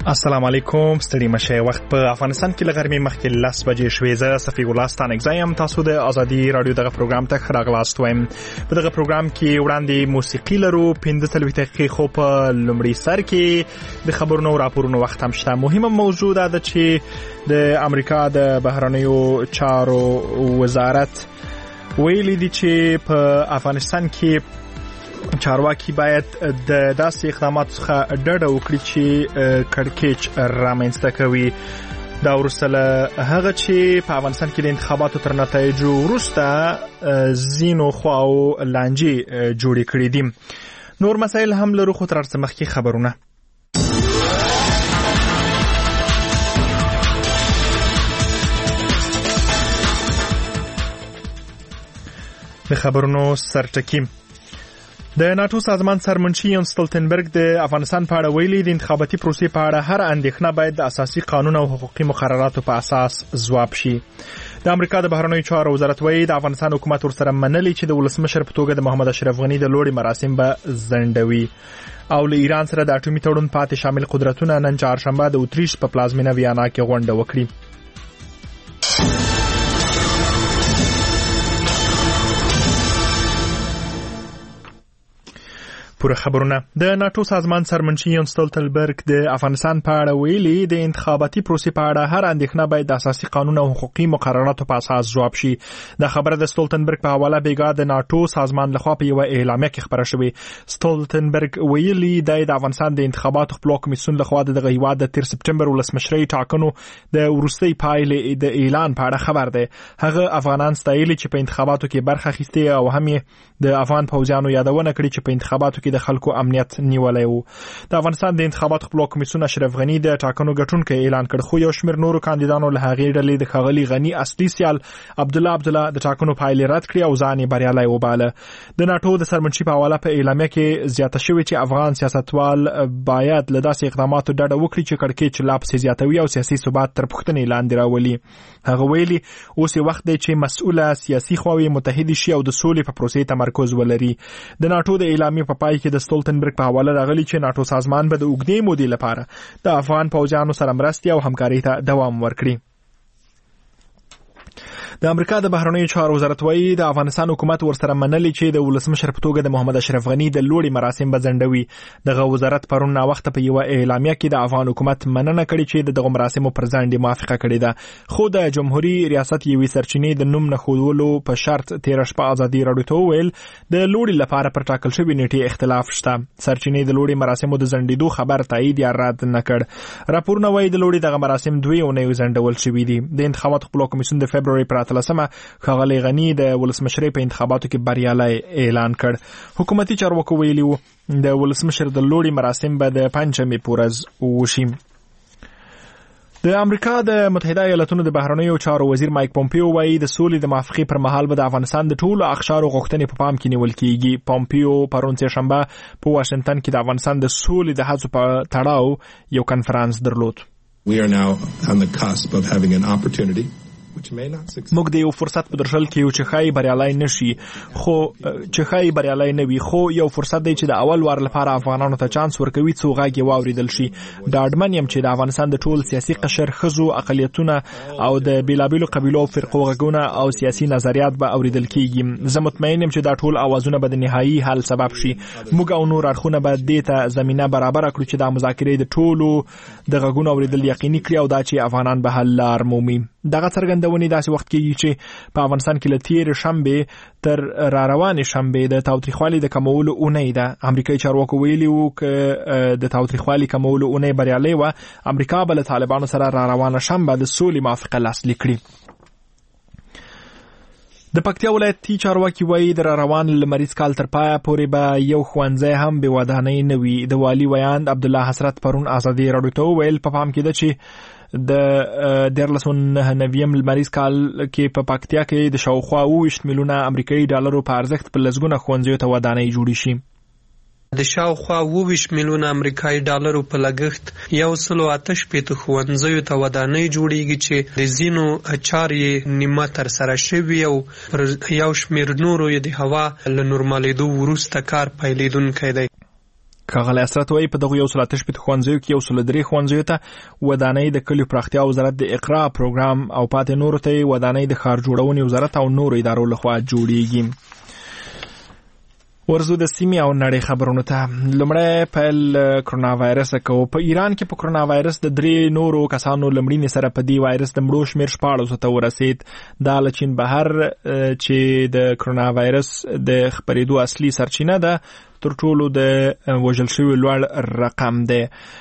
السلام علیکم، ستړي مشه. وخت په افغانستان کې لغرمې مخکې 10 بجې شوې. زه صفیق الله ستانکزایم. تاسو د ازادي رادیو دغه پروګرام ته راغلاست وایم. په دغه پروګرام کې وړاندې موسیقي لرو 15 دقیقې خو په لومړي سر کې د خبرونو او راپورونو وخت هم شته. مهمه موضوع ده چې د امریکا د بهرنیو چارو وزارت ویلي دي چې په افغانستان کې چارواکي باید د داسې اقداماتو څخه ډډه وکړي چې کړکېچ رامنځته کوي. دا وروسته له هغه چې په افغانستان کې د انتخاباتو تر نتایجو وروسته ځینو خواو لانجې جوړې کړې دي. نور مسایل هم لرو، خو تر څه مخکې خبرونه. د خبرونو سرټکی. د ناتو سازمان سرمنشي یان ستولتنبرګ د افغانستان په اړه ویلي د انتخاباتي پروسې په اړه هر اندېښنه باید د اساسي قانون او حقوقي مقرراتو په اساس ځواب شي. د امریکا د بهرنیو چارو وزارت وایي د افغانستان حکومت ورسره منلي چې د ولسمشر په توګه د محمد اشرف غني د لوړي مراسم به ځنډوي. او له ایران سره د اټومي تړون پاتې شامل قدرتونه نن چهارشنبه د اتریش په پلازمینه ویانا کې غونډه وکړي. پوره خبرونه. د ناتو سازمان سرمنشي یان ستولتنبرګ د افغانستان په اړه ویلي د انتخاباتي پروسې په اړه هر اندېښنه باید د اساسي قانون او حقوقي مقرراتو په اساس ځواب شي. د خبره د ستولتنبرګ په حواله بیګا د ناتو سازمان لخوا په یو اعلامیه کې خبره شوې. ستولتنبرګ ویلي د افغانستان د انتخاباتو خپلواک کمیسیون لخوا د هیواد د 13 سپټمبر ولسمشرۍ ټاکنو د وروستي پایلې د اعلان په اړه خبر ده. هغه افغانان ستایلي چې په انتخاباتو کې برخه اخیسته او هم د افغان پوځیانو یادونه کړې چې په انتخاباتو د خلکو امنیت نیولای وو. د افغانستان د انتخاباتو خپلواک کمیسیون اشرف غنی د ټاکنو ګټونکو اعلان کړ، خو یو شمېر نورو کاندیدانو له هغې ډلې د ښاغلي غنی اصلي سیال عبدالله د ټاکنو پایلې رد کړې او ځان یې بریالی وباله. د ناتو د سرمنشي په حواله په اعلامیه کې زیاته شوې چې افغان سیاستوال باید له داسې اقداماتو ډډه وکړي چې کړکېچ لا پسې زیاتوي او سیاسي ثبات تر پوښتنې لاندې راولي. هغه ویلي اوس وخت دی چې مسؤله سیاسي خواوې متحد شي او د سولې په پروسې تمرکز ولري. د ناتو د اعلامیې په پای کې د ستولتنبرګ په حواله راغلی چې ناتو سازمان به د اوږدې مودې لپاره د افغان پوځیانو سره مرستې او همکارۍ ته دوام ورکړي. د امریکا د بهرنیو چارو وزارت وایي د افغانستان حکومت ورسره منلي چې د ولسمشر په توګه د محمد اشرف غني د لوړي مراسم به ځنډوي. دغه وزارت پرون نا وخت په یو اعلامیه کې د افغان حکومت مننه کړې چې دغه مراسمو پر ځنډ موافقه کړې ده، خو د جمهوریت ریاست یوې سرچینې د نوم نه ښودلو په شرط 13 شپه ازادي راډیو ته وویل د لوړي لپاره پر ټاکل شوې نیټې اختلاف شته. سرچینې د لوړي مراسمو د ځنډېدو خبر تایید یا رد نه کړ. راپورونه وایي د لوړي دغه مراسم 2 اونۍ ځنډول شوي دي. د انتخاباتو خپلواک کمیسیون د فبروري پر 13 ښاغلی غني د ولسمشرۍ په انتخاباتو کې بریالی اعلان کړ. حکومتي چارواکو ویلي وو د ولسمشر د لوړي مراسم به د پنجشنبې په ورځ وشي. د امریکا د متحده ایالاتونو د بهرنیو چارو وزیر مایک پومپیو وایي د سولې د موافقې پر مهال به د افغانستان د ټولو اقشارو غوښتنې په پام کې نیول کیږي. پومپیو پرون سهشنبه په واشنگټن کې د افغانستان د سولې د هڅو په تړاو یو کنفرانس درلود. We are now on the cusp of having an opportunity موږ د یو فرصت په درشل کې یو چې خای بریالای نشي، خو چې خای بریالای نه وي، خو یو فرصت دی چې د اول وار لپاره افغانانو ته چانس ورکوي څو غږ واوریدل شي. دا اډمن یم چې د افغانستان د ټول سیاسي قشر خزو اقلیتونه او د بیلابیلو قبیلو او فرقو غږونه او سیاسي نظریات به اوریدل کیږي. زه مطمئن یم چې دا ټول اوازونه به د نهایی حل سبب شي. موږ او نور اړخونه به دې ته زمينه برابر کړو چې دا مذاکرې د ټولو د غږونو اوریدل یقیني کړي او دا چې افغانان به حل لار مومي. دغه څرګندونې داسې وخت کې چې په افغانستان کې له تېرې شنبې تر را روانې شنبې د تاوتریخوالي د کمولو اونۍ ده. امریکایي چارواکو ویلي وو چې د تاوتریخوالي کمولو اونۍ بریالۍ وه، امریکا به له طالبانو سره را روانه شنبه د سولې موافقه لاسلیک کړي. د پکتیا ولایتي چارواکي وایي د را روان لمریز کال تر پایه پورې به یو ښوونځی هم بې ودانۍ نه وي. د والي ویاند عبدالله حسرت پرون ازادي راډیو ته وویل په پام کې ده چې د 1999 لمریز کال کې په پکتیا کې د شاوخوا 20 میلیونه امریکایي ډالرو په ارزښت په لسګونه ښوونځیو ته ودانۍ جوړې شي. د شاوخوا 20 میلیونه امریکایي ډالرو په لګښت 180 ښوونځیو ته ودانۍ جوړیږي چې د ځینو چارې نیمه تر سره شوي او پر یو شمېر نورو د هوا له نورمالېدو وروسته کار پیلېدونکی دی. ښاغلی حسرت وایي په دغو 108 ښوونځیو کې 103 ښوونځیو ته ودانۍ د کلیو پراختیا وزارت د اقرا پروګرام او پاتې نورو ته ودانۍ د ښار جوړونې وزارت او نورو ادارو لخوا جوړیږي. ورزو د سیمې او نړۍ خبرونو ته. لومړی پیل کرونا وایرس کوو. په ایران کې په کرونا وایرس د 3 نورو کسانو لمړینې سره په دې وایرس د مړو شمیر 14 ته ورسید. دا له چین بهر چې د کرونا وایرس د خپرېدو اصلي سرچینه ده تر ټولو د وژل شوي لوړ رقم دی.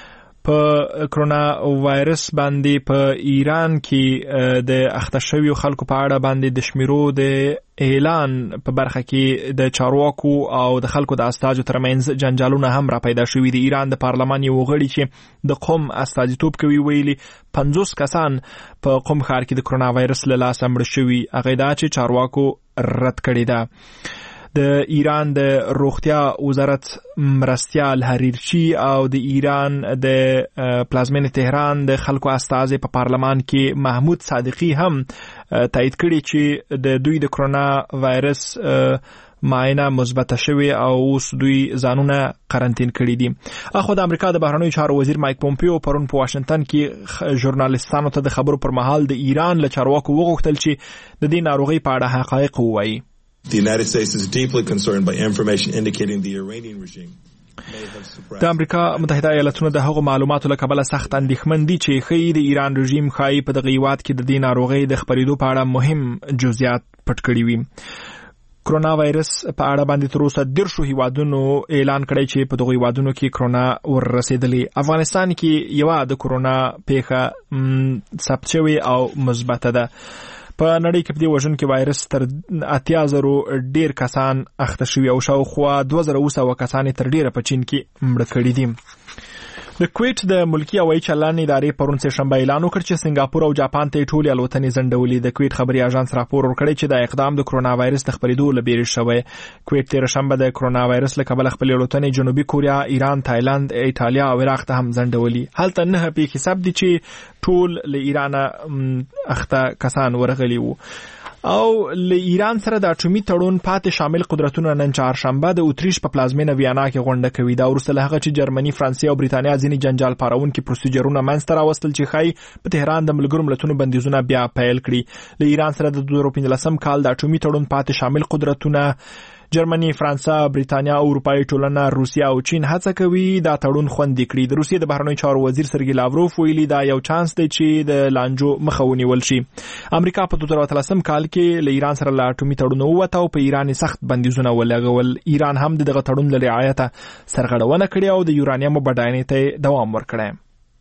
په کرونا وایرس باندې په ایران کې د اخته شویو خلکو په اړه باندې د شمیرو د اعلان په برخه کې د چارواکو او د خلکو د استازو ترمنځ جنجالونه هم را پیدا شوي دي. ایران د پارلمان یو غړي چې د قم استازیتوب کوي ویلي 50 کسان په قم ښار کې د کرونا وایرس له لاسه مړه شوي. هغه دا چې چارواکو رد کړې ده. د ایران د روغتیا وزارت مرستیال حریرچی او د ایران د پلازمینې تهران د خلکو استازي په پارلمان کې محمود صادقی هم تایید کړي چې د دوی د کرونا وایرس معاینه مثبته شوی او اوس دوی ځانونه قرنطین کړي دي. اخو د امریکا د بهرنیو چارو وزیر مایک پومپیو پرون په واشنگټن کې ژورنالیستانو ته د خبرو پر مهال د ایران له چارواکو وغوښتل چې د دې ناروغي په اړه حقایق ووایي. The United States is deeply concerned by information indicating the Iranian regime. د امریکا متحده ایالاتونو د هغو معلوماتو له کبله سخت اندېښمن دي چې ښایي د ایران رژیم ښایي په دغه هیواد کې د دې ناروغۍ د خپرېدو په اړه مهم جزئیات پټ کړي وي. کرونا وایرس په اړه باندې تر اوسه 10 هیوادونو اعلان کړی چې په دغه هیوادونو کې کرونا ورسېدلی. افغانستان کې یو د کرونا پیښه ثبت شوی او مثبته ده. په نړۍ کې په دې وژونکي وایرس تر 80,000 ډیر کسان اخته شوي او شاوخوا 2,200 کسان تر ډیره په چین کې مړه کړي دي. د کویت د ملکی هوایي چلن ادارې پرون سه شنبه اعلان وکړ چې سنگاپور او جاپان ته ټولې الوتنې ځنډولې. د کویت خبري اژانس راپور ورکړی چې دا اقدام د کرونا وایرس د خپرېدو لپاره شوی. کویت تیر شنبه د کرونا وایرس له کبله خپل الوتنې جنوبي کوریا، ایران، تایلند، ایتالیا او عراق ته هم ځنډولې. هلته نه پیښې حساب دي چې ټول له ایران اخته کسان ورغلي وو. او له ایران سره د اټومي تړون پاتې شامل قدرتونه نن چهارشنبه د اتریش په پلازمینه ویانا کې غونډه کوي. دا وروسته له هغه چې جرمني، فرانسې او بریتانیا ځینې جنجال پاروونکي پروسیجرونه منځته راوستل چې ښایي په تهران د ملګرو ملتونو بندیزونه بیا پیل کړي. له ایران سره د 2015 کال د اټومي تړون پاتې شامل قدرتونه جرمني، فرانسه، بریتانیا، اروپایي ټولنه، روسیا او چین هڅه کوي دا تړون خوندي کړي. د روسیې د بهرنیو چارو وزیر سرګي لاوروف ویلي دا یو چانس دی چې د لانجو مخه ونیول شي. امریکا په 2013 کال کې له ایران سره له اټومي تړون ووته او په ایران سخت بندیزونه ولګول. ایران هم دغه تړون له رعایت سرغړونه کړې او د یورانیم بډاینې ته دوام ورکړی.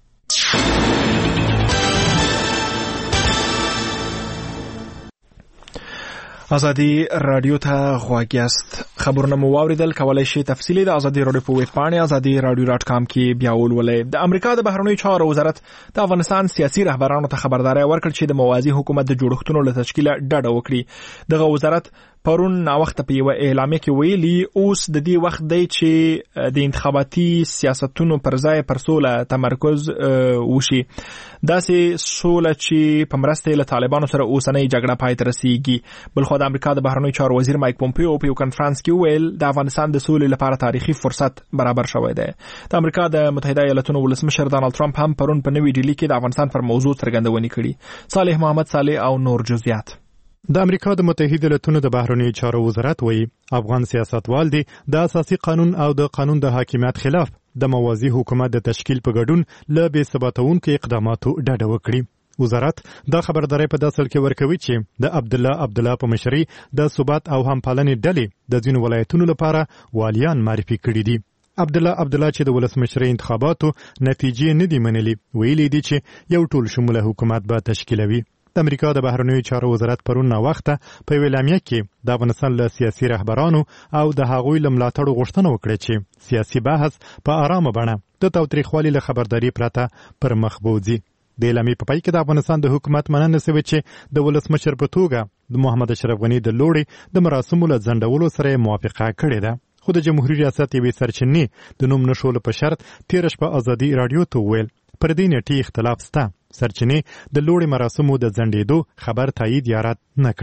ازادي رادیو ته غوږ یاست. خبرونه مو واوریدل. کولای شئ تفصیلی د ازادي رادیو په ویب پاڼه azadi.radio.com کې بیا ولولئ. د امریکا د بهرنیو چارو وزارت د افغانستان سیاسي رهبرانو ته خبرداري ورکړه چې د موازی حکومت د جوړښتونو له تشکیل ډډه وکړي. دغه وزارت پرون ناوخته په یو اعلامیه کې ویلي اوس د دې وخت دی چې د انتخاباتي سیاستونو پر ځای پر سوله تمرکز وشي. داسې سوله چې په مرسته له طالبانو سره اوسنۍ جګړه پای ته رسیږي. بلخو د امریکا د بهرنیو چارو وزیر مایک پومپیو په یو کنفرانس کې ویل د افغانستان د سولې لپاره تاریخي فرصت برابر شوی دی. د امریکا د متحده ایالاتونو ولسمشر ډانلډ ټرمپ هم پرون په نوې ډیلی کې د افغانستان پر موضوع څرګندونې کړي. صالح محمد صالح او نور جزئیات. د امریکا د متحده ایالاتونو د بهرنیو چارو وزارت وایي افغان سیاستوال دي د اساسي قانون او د قانون د حاکمیت خلاف د موازی حکومت د تشکیل په ګډون له بې ثباتونکو اقداماتو ډډه وکړي. وزارت دا خبرداري په داسل کې ورکوي چې د عبدالله په مشرۍ د ثبات او همپالنې ډلې د ځینو ولایتونو لپاره والیان معرفي کړي دي. عبدالله چې د ولسمشرۍ انتخاباتو نتیجې نه دي منلي، ویلي دي چې یو ټول شموله حکومت به تشکیلوي. د امریکا د بهرنیو چارو وزارت پرون وخته په اعلامیه کې د افغانستان له سیاسي رهبرانو او د هغوی له ملاتړو غوښتنه وکړه چې سیاسي بحث په آرامه بڼه د تاوتریخوالي له خبرداري پرته پر مخ بوځي. د اعلامیې په پای کې د افغانستان د حکومت مننه شوې چې د ولسمشر په توګه د محمد اشرف غني د لوړې د مراسمو له ځنډولو سره موافقه کړې ده. خو د جمهوریت ریاست یوې سرچینې د نوم نشولو په شرط تیر شپه ازادي رادیو ته ویل پر دې نیټې اختلاف سته. سرچینې د لوړې مراسمو د ځنډېدو خبر تایید یا رد نه کړ.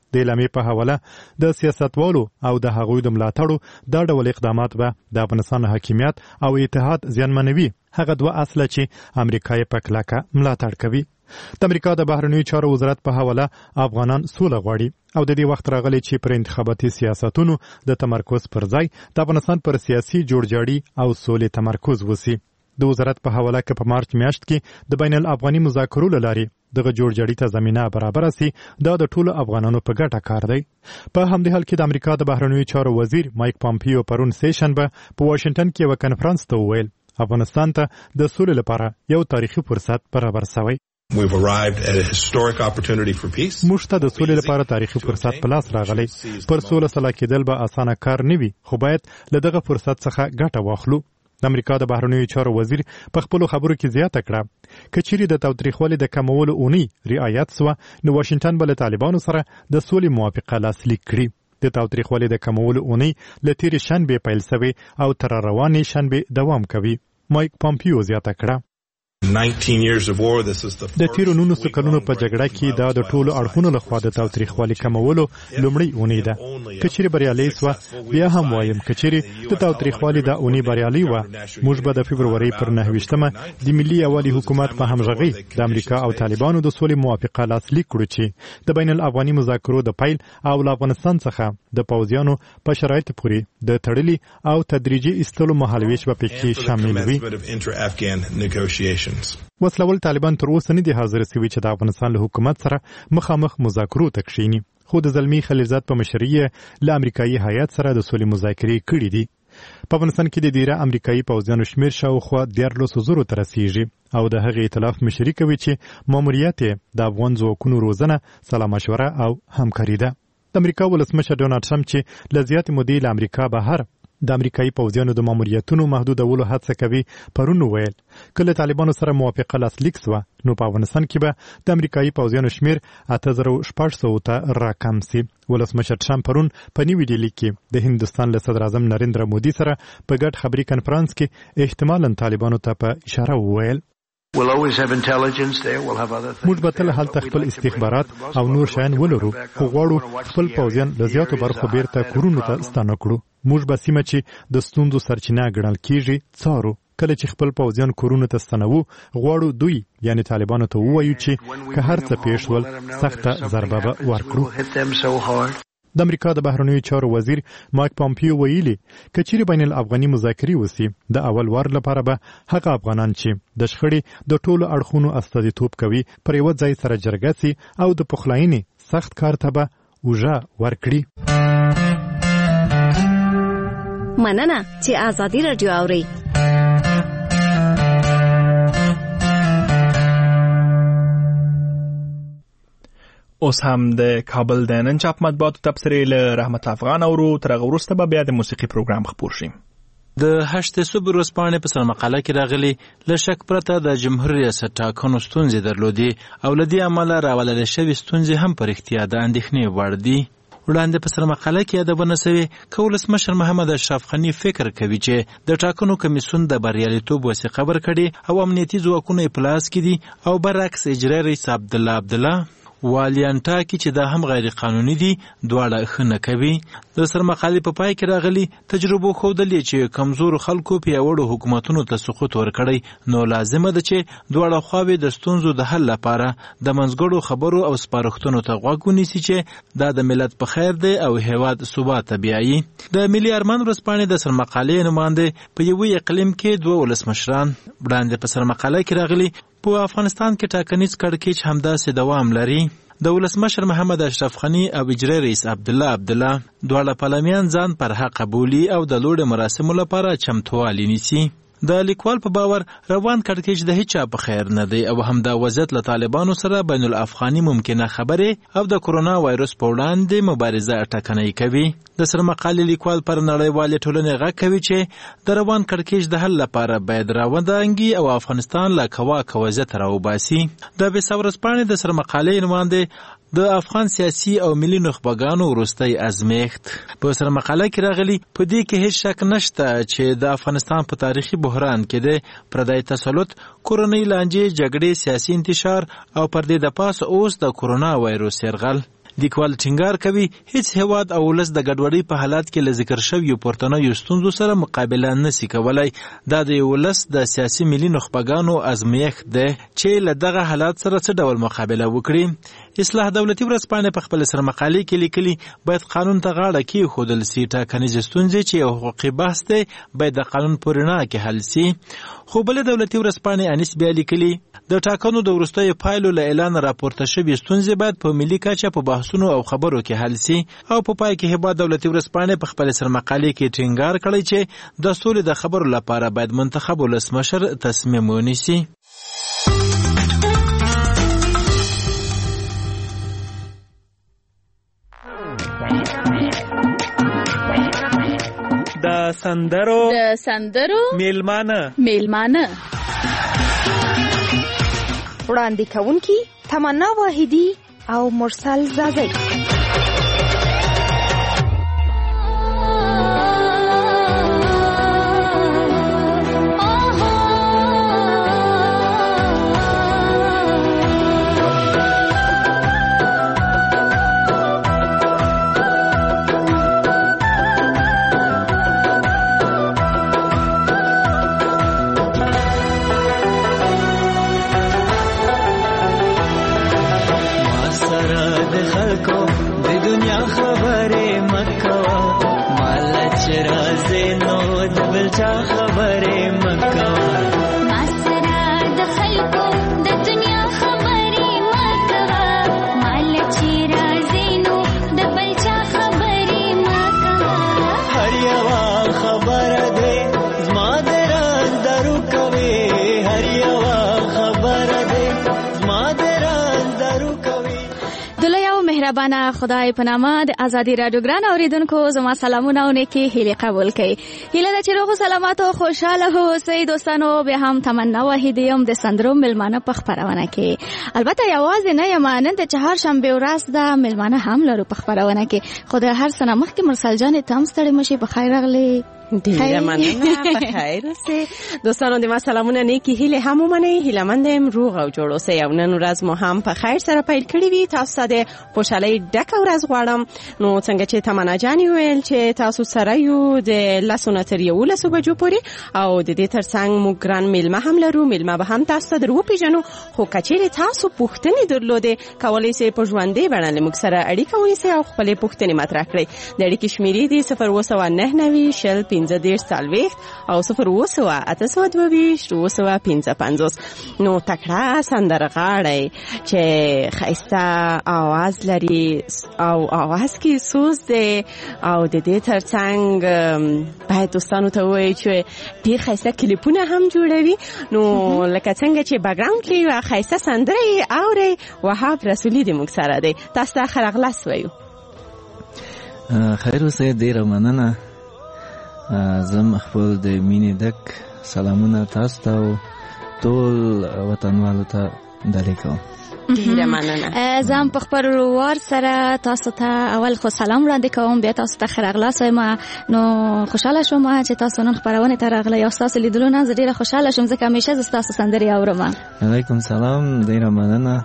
د اعلامیې په حواله د سیاستوالو او د هغوی د ملاتړو دا ډول اقدامات به د افغانستان حاکمیت او اتحاد زیانمنوي. هغه دوه اصله چې امریکا یې په کلکه ملاتړ کوي. د امریکا د بهرنیو چارو وزارت په حواله افغانان سوله غواړي او د دې وخت راغلی چې پر انتخاباتي سیاستونو د تمرکز پر ځای د افغانستان پر سیاسي جوړجاړي او سولې تمرکز وسی. د وزارت په حواله کې په مارچ میاشت کې د بین الافغاني مذاکرو لاري دغه جوړجاړي ته زمينه برابر سي. دا د ټولو افغانانو په ګټه کار دی. په همدې حال کې د امریکا د بهرنیو چارو وزیر مایک پامپیو پرون سیشنبه په واشنگټن کې یو کنفرانس ته وویل افغانستان ته د سولې لپاره یو تاریخي فرصت برابر شوی. We've arrived at a historic opportunity for peace. موږ ته د سولې لپاره تاریخي فرصت په لاس راغلی. پر سوله سلا کېدل به اسانه کار نه وي، خو باید له دغه فرصت څخه ګټه واخلو. د امریکا د بهرنیو چارو وزیر په خپل خبرو کې زیاته کړه کچېری د تاوتریخوالي د کمولو اونۍ رعایت سو نو واشنگټن بل طالبانو سره د سولې موافقه لاسلیک کړي. د تاوتریخوالي د کمولو اونۍ لتیر شنبه پیل شوی او تر روانې شنبه دوام کوي. مایک پامپیو زیاته کړه 19 years of war. This is the د تیرو 19 کلونو په جګړه کې دا د ټولو اړخونو لخوا د تاوتریخوالي کمولو لومړی اونۍ ده. کچېری بریالي سو بیا هم وایم کچېری د تاوتریخوالي د اونۍ بریالي و موږ به د فبرवरी پر 9 د ملي اوالي حکومت په همغږي د امریکا او طالبانو د سولې موافقه لاسلیک کړو چې د بین الافغاني مذاکرو د پیل او افغانستان څخه د پوځیانو په شرایط پورې د تړلي او تدریجي استلو مهالويش په پکې شامل وي. وسلوال طالبان تر اوسه نه دي حاضر شوي چې د افغانستان له حکومت سره مخامخ مذاکرو ته کښیني، خو د زلمی خلیلزاد په مشرۍ له امریکایي هیات سره د سولې مذاکرې کړې دي. په افغانستان کې د ډیره امریکایي پوځیانو شمیر شاوخوا 14,000 ته رسیږي او د هغې ائتلاف مشري کوي چې ماموریت د افغان ځواکونو روزنه، سلا مشوره او همکاري ده. د امریکا ولسمشر ډونالډ ټرمپ چې له زیاتې مودې له امریکا بهر د امریکایي پوځیانو د ماموریتونو محدودولو هڅه کوي پرون ویل کله طالبانو سره موافقه لاسلیک سوه نو په افغانستان کې به د امریکایي پوځیانو شمیر 8600 ته راکم سي. ولسمشر ټرمپ پرون په نیو ډیلي کې د هندستان له صدر اعظم نریندرا مودي سره په ګډ خبري کنفرانس کې احتمالاً طالبانو ته په اشاره وویل موږ به تل هلته خپل استخبارات او نور شیان ولرو، خو غواړو خپل پوځیان له زیاتو برخو بیرته کورونو ته ستانه کړو. موږ به سیمه چې د ستونزو سرچینه ګڼل کیږي څارو. کله چې خپل پوځیان کورونو ته ستنوو غواړو دوی یعنی طالبانو ته ووایو چې که هر څه پیښ شول سخته ضربه به ورکړو. د امریکا د بهرنیو چارو وزیر مایک پامپیو ویلي کچېری بین الافغاني مذاکرې وسی د اول وار لپاره به هغه افغانان چې د شخړې د ټولو اړخونو استازیتوب کوي پر یو ځای سره جرګه سي او د پخلاینې سخت کار ته به وژه ورکړي. مننه چې آزادي رادیو اوري. اوس هم د کابل د نن چاپ مطبوعاتو تبصرې له رحمت افغان اورو. تر هغه وروسته به بیا د موسیقي پروګرام خپور شي. د 8 صبح ورځپاڼې په سرمقاله کې راغلي له شک پرته د جمهور ریاست ټاکنو ستونزې درلودي او له دې امله راولل شوې ستونزې هم پر اختیار د اندېښنې وړ دي. وړاندې په سرمقاله کې یادونه شوې که ولسمشر محمد اشرف غني فکر کوي چې د ټاکنو کمیسیون د بریالیتوب وثیقه ورکړي او امنیتي ځواکونه یې په لاس کې دي او برعکس اجرایي رئیس عبدالله والیانټا کې چې دا هم غیر قانوني دي دواړه ښه نه کوي. د سرمقالې په پای کې راغلي تجربو ښودلې چې کمزورو خلکو پیاوړو حکومتونو ته سقوط ورکړی نو لازمه ده چې دواړه خواوې د ستونزو د حل لپاره د منځګړو خبرو او سپارښتنو ته غوږ ونیسي چې دا د ملت په خیر دی او هیواد ثبات ته بیایي. د ملي ارمان ورځپاڼې د سرمقالې نماینده په یوه اقلیم کې دوه ولسمشران وړاندې په سرمقاله کې راغلي په افغانستان کې ټاکنیز کړکېچ همداسې دوام لري. د ولسمشر محمد اشرف غني او اجرایي رئیس عبدالله دواړه پارلمان ځان پر حق قبولي او د لوړ مراسمو لپاره چمتووالی نیسي. د لیکوال په باور روان کړکېچ د هیچا په خیر نه دی او همدا وضعیت له طالبانو سره بین الافغاني ممکنه خبرې او د کرونا وایرس په وړاندې مبارزه ټکنۍ کوي. د سرمقالې لیکوال پر نړیوالې ټولنې غږ کوي چې د روان کړکېچ د حل لپاره باید راودانګي او افغانستان له کواکه وضعیت راوباسي. د بیسا ورځپاڼې د سرمقالې نماینده د افغان سیاسي او ملي نخبګانو وروستی ازمیښت په سرمقاله کې راغلي په دې کې هیڅ شک نشته چې د افغانستان په تاریخي بحران کې د پردی تسلط، کورنۍ لانجې، جګړې، سیاسي انتشار او پر دې د پاسه اوس د کرونا وایرس یرغل. لیکوال ټینګار کوي هیڅ هیواد او ولس د ګډوډۍ په حالات کې له ذکر شویو پورتنیو ستونزو سره مقابله نشي کولای. دا د ولس د سیاسي ملي نخبګانو ازمایښت دی چې له دغه حالات سره څه ډول مقابله وکړي. اصلاح دولتي ورځپاڼې په خپل سرمقالې کې لیکلي باید قانون ته غاړه کېښودل سي. ټاکنیزې ستونزې چې یو حقوقي بحث دی باید د قانون په رڼا کې حل سي. خو بله دولتي ورځپاڼې انیس بیا لیکلي د ټاکنو د وروستیو پایلو له اعلان راپورته شوې ستونزې باید په ملي کچه په بحثونو او خبرو کې حل سي. او په پای کې هیواد دولتي ورځپاڼې په خپل سرمقالې کې ټینګار کړی چې د سولې د خبرو لپاره باید منتخب ولسمشر تصمیم ونیسي. د سندرو میلمانه وړاندې کوونکي تمنا واحدی او مرسل زازی. مهربانه خدای په نامه د ازادي رادیو ګران اوریدونکو زما سلامونه او نیکی هیله قبول کړئ. هیله ده چې روغ سلامات او خوشاله اوسئ دوستانو. بیا هم تمنا واحد یم د سندرو میلمانه په خپرونه کې. البته یوازې نه یم، نن د چهارشنبې ورځ ده، میلمانه هم لرو په خپرونه کې. خو د هر څه نه مخکې مرسل جان ته هم ستړې مشي. په خیر راغلې. ډیره مننه. په خیر اوسئ دوستانو. د ما سلامونه نیکی هیله هم ومنئ. هیله مند یم روغ او جوړ اوسئ. او نن ورځ مو هم په خیر سره پیل کړی وي. تاسو ته د خوشحالۍ ډکه ورځ غواړم. نو څنګه چې تمنا جان ویل چې تاسو سره یو د 11:11 بجو پورې او د دې ترڅنګ موږ ګران میلمه هم لرو. میلمه به هم تاسو ته درو پیژنو. خو کچېرې تاسو پوښتنې درلودې کولای شئ په ژوندۍ بڼه له موږ سره اړیکه ونیسئ او خپلې پوښتنې مطرح کړئ. د اړیکې شمیرې دي 02990 15 او 02822 نو تکړه سندرغاړی چې خایسته आवाज لري او आवाज کې سوز دی او د دې ترڅنګ باید دوستانو ته وایي چې ډیر خایسته کلیپونه هم جوړوي. نو لکه څنګه چې بیکګراوند کې یو خایسته سندرې اوري. وهاب رسولي د موږ سره دی. تاسو ته ښه راغلاست وایو. خیر اوسئ. ډیره مننه. زم خپل د مینې ډک سلامونه تاسو ته او ټول وطنوالو ته ډالۍ کوم. ډیره مننه. زم په خپل وروار سره تاسو ته اول خو سلام وړاندې کوم. بیا تاسو ته ښه راغلاست وایم. نو خوشاله شوم چې تاسو نن خپرونه ته راغلی او تاسو لیدلو نه ډیره خوشاله شوم ځکه همیشه زه تاسو سندرې اورم. علیکم سلام. ډیره مننه.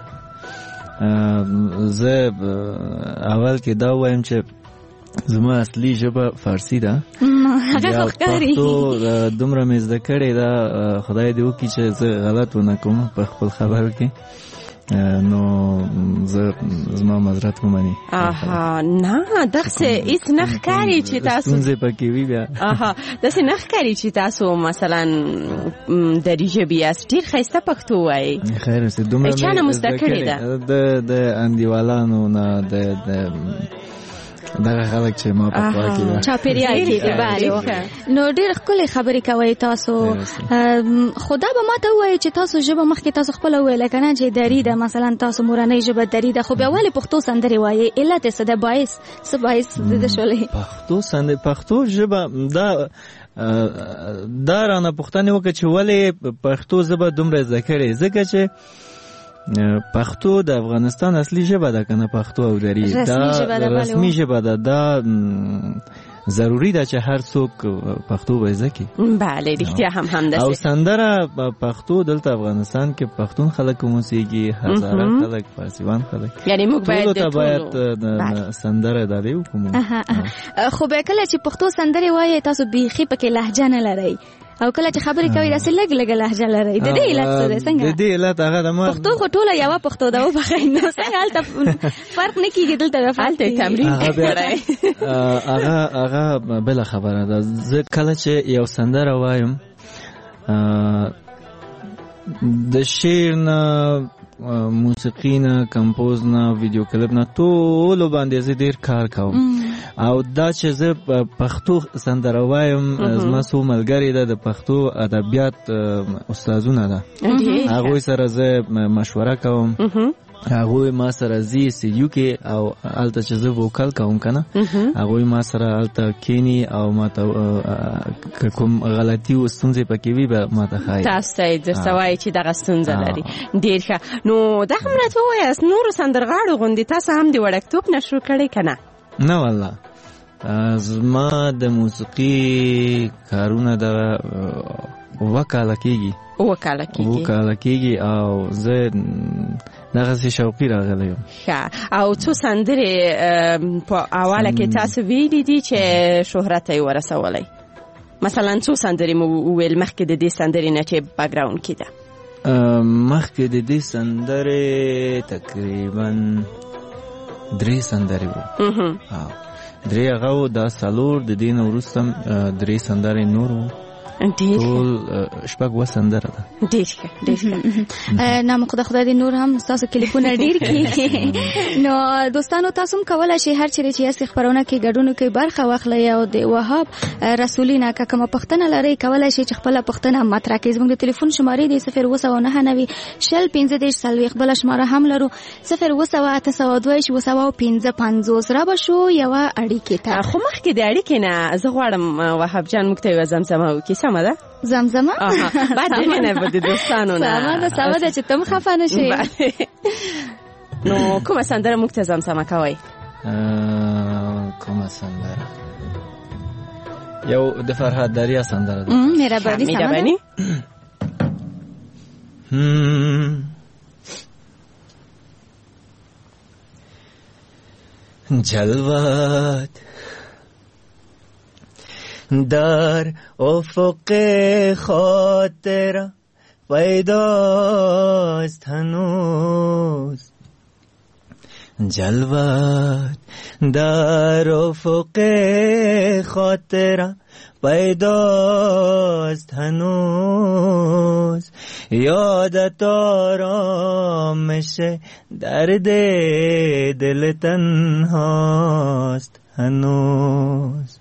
زه اول کې دا وایم چې زما اصلي ژبه فارسی ده. هغه ښکاري. پښتو دومره مې زده کړې ده. خدای دې وکړي چې زه غلط ونه کوم په خپل خبرو کې. نو زما معذرت کومني. نه دغه هیڅ نه ښکاري چې تاسو څنګه پکې وی بیا. دغه نه ښکاري چې تاسو مثلا د ریجبی اس ډیر خسته پښتو وایي. خیر اوسې. دومره چانه مستقری ده د اندیوالانو نه د دغه خلک چې ما په خوا کې چاپیریال کې دی. بله. نو ډېر ښکلې خبرې کوئ تاسو. خدا به ما ته ووایي چې تاسو ژبه مخکې تاسو خپله وویله که نه چې دري ده، مثلا تاسو مورنۍ ژبه دري ده، خو بیا ولې پښتو سندرې وایي؟ علت یې څه ده؟ څه باعث د شولې پښتو ژبه دا رانه پوښتنې وکړه چې ولې پښتو ژبه دومره زده کړې؟ ځکه چې پښتو د افغانستان اصلي ژبه ده کنه. پښتو او دري دا رسمي ژبه ده. دا ضروری ده چې هر څوک پښتو به زده کړي. بله رښتیا هم همداسې. او سندره پښتو دلته افغانستان کې پښتون خلک موسیقي، هزاره خلک، فارسیوان خلک، یعنی موږ باید سندره دا دی وکړو. خو به کله چې پښتو سندره وایي تاسو بیخي پکې لهجه نه لرئ او کله چې خبرې کوي داسې لږ لږ لهجه لرئ. د دې علت څه دی؟ څنګه د دې علت هغه د پښتو خو ټوله یوه پښتو ده وبخئ، نو څنګه هلته فرق نه کېږي؟ دلته تمرین هغه بله خبره ده. زه کله چې یو سندره وایم د شعر نه، موسیقي نه، کمپوز نه، ویډیو کلیپ نه، ټولو باندې زه ډېر کار کوم. او دا چې زه پښتو سندره وایم، زما څو ملګري ده د پښتو ادبیات استادونه ده، هغوی سره زه مشوره کوم. هغوی ما سره زی استودیو کې او هلته چې زه ووکل کوم کنه، هغوی ما سره هلته کینی او ما ته کوم غلطي او ستونزې پکې وي به ما ته ښایي. تاسو ته درته وایي چې دغه ستونزه لري. ډېر ښه. نو دا هم راته ووایاست نورو سندرغاړو غوندې تاسو هم د وړکتوب نه شروع کړی که نه؟ نه والله، زما د موسیقي کارونه د 2 کاله کېږي. 2 کاله کېږي او زه دغسې شوقي راغلی یم. ښه. او څو سندرې په اوله کې تاسو ویلي دي چې شهرت یې ورسولی؟ مثلا څو سندرې مو وویل مخکې د دې سندرې نه چې بکګراوند کې ده؟ مخکې د دې سندرې تقریبا 3 سندرې وو. 3 هغه وو، دا 4 د دې نه وروسته 3 سندرې نور وو. ټول شپږ 2 سندره ده. ډېر ښه، ډېر ښه. نام خدای دې نور هم ستاسو کلیپونه ډېر کړي. نو دوستانو تاسو هم کولی شئ هر چیرې چې یاست خپرونه کې ګډون کې برخه واخلئ او د وهاب رسولي نه که کومه پوښتنه لرئ کولی شئ چې خپله پوښتنه مطرح کړئ. زموږ د تلیفون شمارې دی 02990 015 بله شماره هم لرو 02802 را به شو یوه اړیکې ته. خو مخکې د اړیکې نه زه غواړم وهاب جان موږ ته یوه زمزمه وکړي. سمه ده؟ زمزمه؟ بعد دې نه به د دوستانو نه سمه ده چې ته هم خفه نه شې. نو کومه سندره موږ ته زمزمه کوئ؟ کومه سندره؟ یو د فرهاد دریا سندره ده. مهرباني. سمه ده. جلوات در افق خاطر پیداست هنوز، جلوت در افق خاطر پیداست هنوز، یادت آرامش درد دل تنهاست هنوز،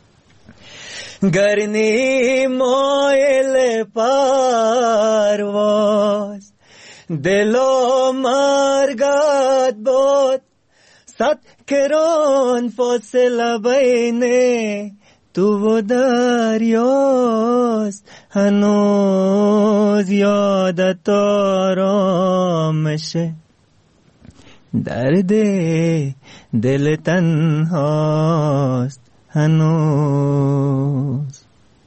گرنی مایل پرواز دل و مرگت بود، صد کران فاصله بین تو و دریاست هنوز، یادت آرامش درد دل تنهاست هنوز.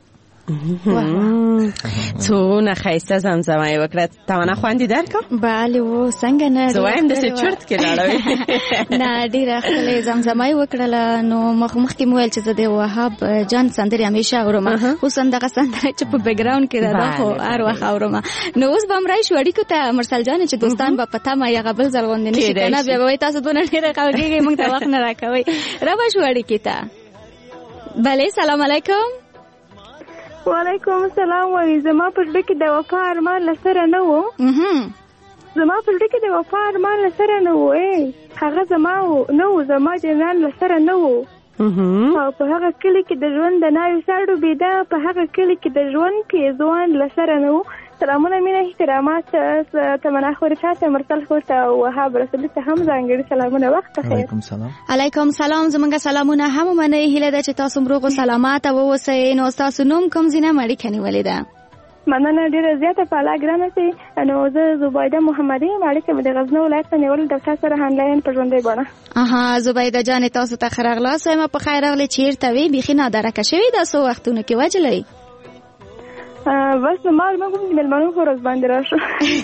څونه ښایسته زمزمه یې وکړه. تمنا خوندې درکړم؟ بله و څنګه نه، زه وایم داسې چرت کې لاړوې. نه ډېره ښکلې زمزمه یې وکړله. نو مخکې مو ویل چې زه د وهاب جان سندرې همیشه اورم، اوس هم دغه سندره چې په بیکګراوند کې ده دا خو هر وخت اورم. نو اوس به هم راشو اړیکو ته مرسل جانې چې دوستان به په تمه یغه بل ځل غوندې نه شي که نه بیا به وایي تاسو دونه ډېره غږېږئ موږ ته وخت نه راکوئ. را به شو اړیکې ته. بله سلام علیکم. وعلیکم السلام. وایي زما په زړه کې د وفا ارمان له سره نه و، زما په زړه کې د وفا ارمان له سره نه و، هغه زما نه و، زما جنان له سره نه و، او په هغه کلي کې د ژوند د ناوې سر ډوبېده، په هغه کلي کې د ژوند پېزوان له سره نه و. سلامونه، مینه، احترامات تمنا خوري ته مرسل خور ته او وهاب رسول ته هم ځانګړي سلامونه. وخت بخیر. علیکم سلام. علیکم سلام. زمونږ سلامونه هم منئ. هیله ده چې تاسو روغ او سلامات اوسئ. نو تاسو نوم کوم ځای نه اړیکه نیولې ده؟ مننه ډیره زیاته په الله ګرانه سي. نو زه زبیده محمدي مالک مې د غزنی ولایت څخه نیول د تاسو سره آنلاین په ژوندۍ بڼه. زبیده جان تاسو ته ښه راغلاست. وایم په خیر راغلی. چیرته وی بيخي نادرکه شوي دا څو وختونه کې وجلې؟ بس معلومه کوم چې ملمنو خو ورځ باندې راشه.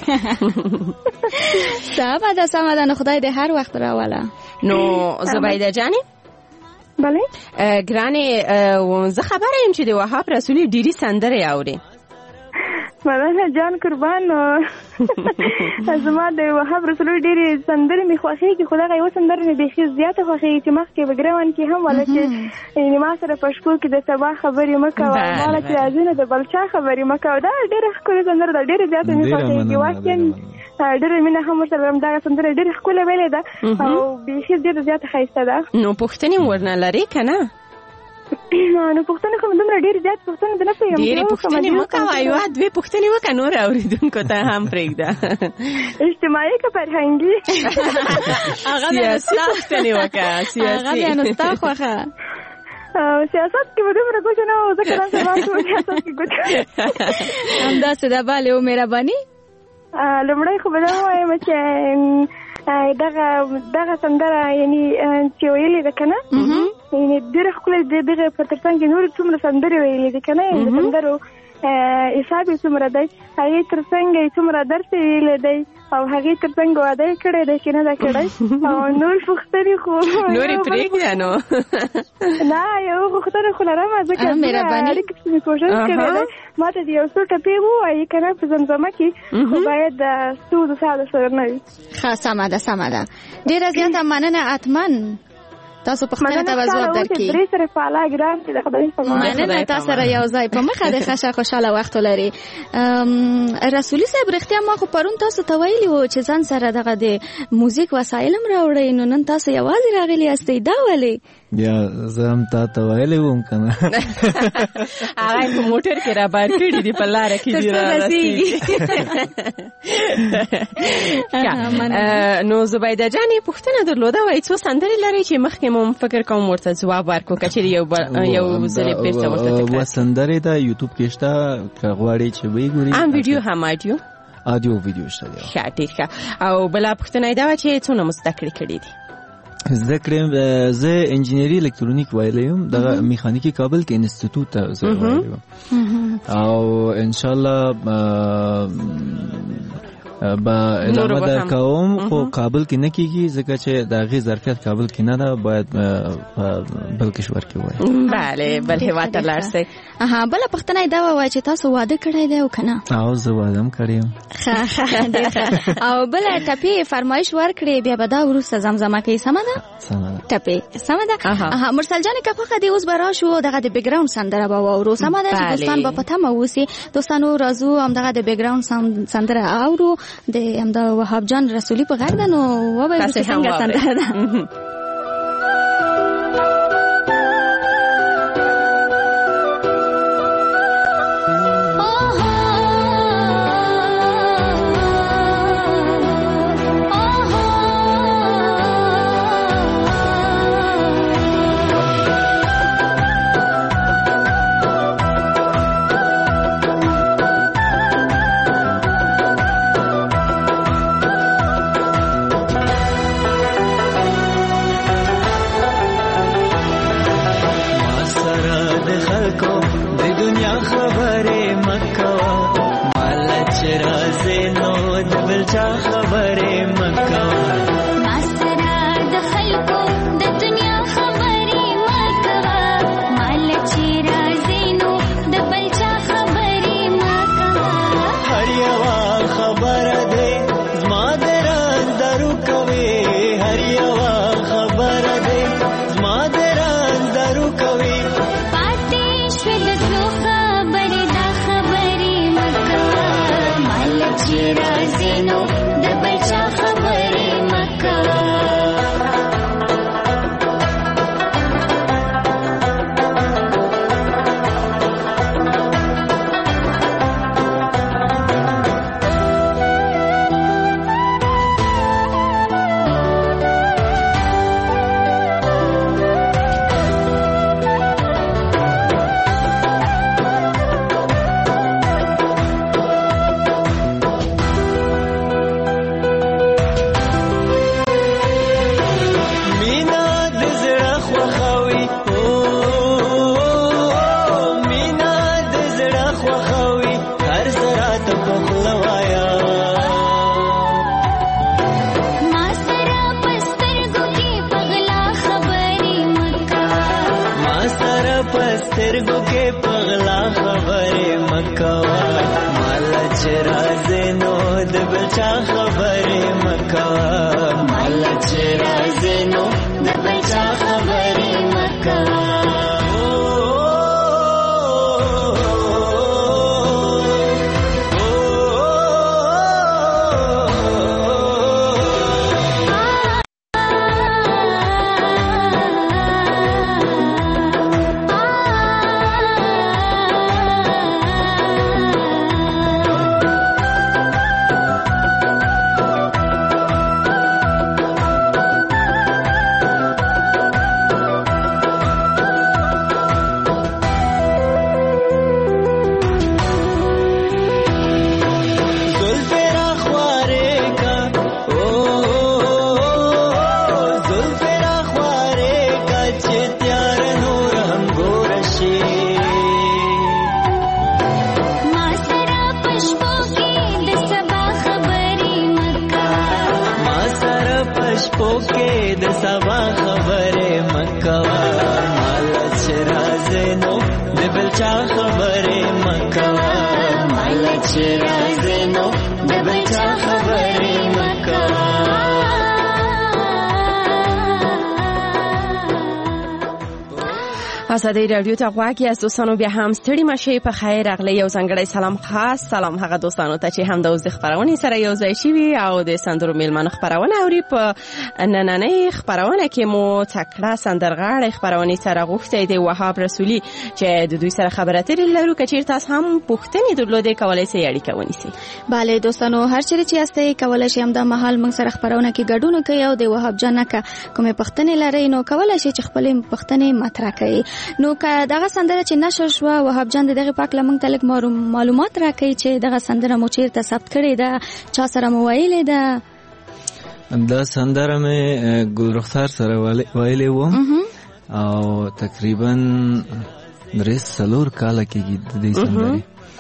سمه ده نو خدای دې هر وخت راوله. نو زبیده جانی بله ګرانې زه خبره یم چې د وهاب رسولي ډیری سندرې اوري. مننه جان قربان. زما د وهاب رسولي ډیری سندرې مې خوښېږي خو دغه یوه سندره مې بیخي زیاته خوښېږي چې مخکې په ګرون کې هم وله چې ما سره په شپو کې د سبا خبرې مه کوه ماله چې راځي نه د بل چا خبرې مه کوه. دا ډېره ښکلې سندره ده ډېرې زیاته مې خوښېږي. واقعا ډېره مینه هم ورسره لرم. دغه سندره ډېره ښکلې ویلې ده او بیخي ډېره زیاته ښایسته ده. نو پوښتنې ورنه لرې که نه؟ نو پوښتنه کوم دومره ډېرې زیات پوښتنه ده نه پوهېږم. ډېرې پوښتنې مه کوه یوه دوې پوښتنې وکړه نور اورېدونکو ته هم پرېږده. اجتماعي که فرهنګي؟ سیاسي پوښتنې وکړه. هغه بیا نو ستا خوښه. سیاست کې به دومره ګوچه نه وه ځکه نن سبا ټول سیاست کې ګوچه همداسې ده. بله او مهرباني. لومړی خو به دا ووایم چې دغه سندره یعنې چې ویلې ده که نه یعنې ډېره ښکلې دغه په تر څنګ کې نورې څومره سندرې ویلې دي که نه د سندرو حساب یې څومره دی هغې تر څنګ یې څومره درس یې ویلی دی او هغې تر څنګ واده یې کړی دی چې نه ده کړی او نور پوښتنې خو نورې پرېږده نو نه یو پوښتنه خو لرمه ځکه اړیکې مې کوشش کړی دی ما ته د یو څو ټپې ووایي که نه په زمزمه کې خو باید ستونزو ساده سره نه وي. ښه سمه ده ډېره زیاته مننه. اتمن تاسو پوښتنه ته ځواب درکړئ. درې سره په الله ګران چې د خدای په امان. مننه تاسو سره یو ځای په مخه د ښه خوشاله وخت ولرئ. رسولي صاحب رښتیا ما خو پرون تاسو ته ویلي وو چې ځان سره دغه د موزیک وسایل هم راوړئ نو نن تاسو یوازې راغلي یاستئ. دا ولې؟ بیا زه هم تا ته ویلی وم که نه هغه یې په موټر کې رابار کړي دي په لاره کې دي رارسېږي. نو زبیده جانې پوښتنه درلوده وایي څو سندرې لرئ چې مخکې مو فکر کوم ورته ځواب ورکړو که چېرې یو ځلې بېرته ورته تکرار سندرې ده یوټیوب کې شته که غواړئ چې ویې ګورئ. هم ویډیو هم آډیو ویډیو شته دی. ښه ډېر ښه. او بله پوښتنه یې دا وه چې څونه مو زده کړې کړي دي؟ زده کړې زه انجینري الکترونیک ویلی یم دغه میخانیکي کابل کې انسټیټوټ ته زه ویلی یم او انشاءالله به ادامه درکوم خو کابل کې نه کېږي ځکه چې د هغې ظرفیت کابل کې نه ده باید بل کشور کې وایي. بله بل هېواد ته لاړ شئ. بله پوښتنه یې دا ووایه چې تاسو واده کړی دی او که نه؟ او زه واده هم کړی یم. او بله ټپې فرمایش ورکړې بیا به دا وروسته زمزمه کوي. سمه ده؟ ټپې سمه ده. مرسل جانې که خوښه دې اوس به راشو دغه د بیکګراوند سندره به واورو. سمه ده چې دوستان به په تمه اوسي. دوستانو راځو همدغه د بیکګراوند سندره اورو د همدا وهاب جان رسولي په غږ ده نو وبایو چې څنګه سندره ده. Razino سترګو کې پغلا خبرې مکوا مالا چې راز نو د بچا خبرې مکوا مالا چې راز نو د بچا خبرې مکوا آزادی رادیو ته غواړي از دوستانو بیا هم ستړي مشه په خیر اغلی یو ځانګړی سلام خاص سلام هغه دوستانو ته چې هم د اوس خبرونه سره یو ځای شي او د سندرو میلمنو خبرونه اوري په نننۍ خبرونه کې مو تکړه سندرغاړي خبرونه سره غوښتي دی وهاب رسولي چې د دوی سره خبرې ترې لرو کچیر تاسو هم پوښتنې درلودې کولای شئ اړیکه ونیسئ. bale دوستانو هر چیرې چې یاستئ کولای شئ هم د محل موږ سره خبرونه کې ګډون کوي او د وهاب جان کا کومه پوښتنې لري نو کولای شئ چې خپل پوښتنې مطرح کړئ. نو که دغه سندره چې نشر شو وهاب جان دغه پاک لمنګ تلک معلومات راکړي چې دغه سندره مو چیرته ثبت کړې ده چا سره مو ویلې ده؟ دا سندره مې ګلرخسار سره ویلې وم او تقریبا 3 کال کېږي د دې سندرې.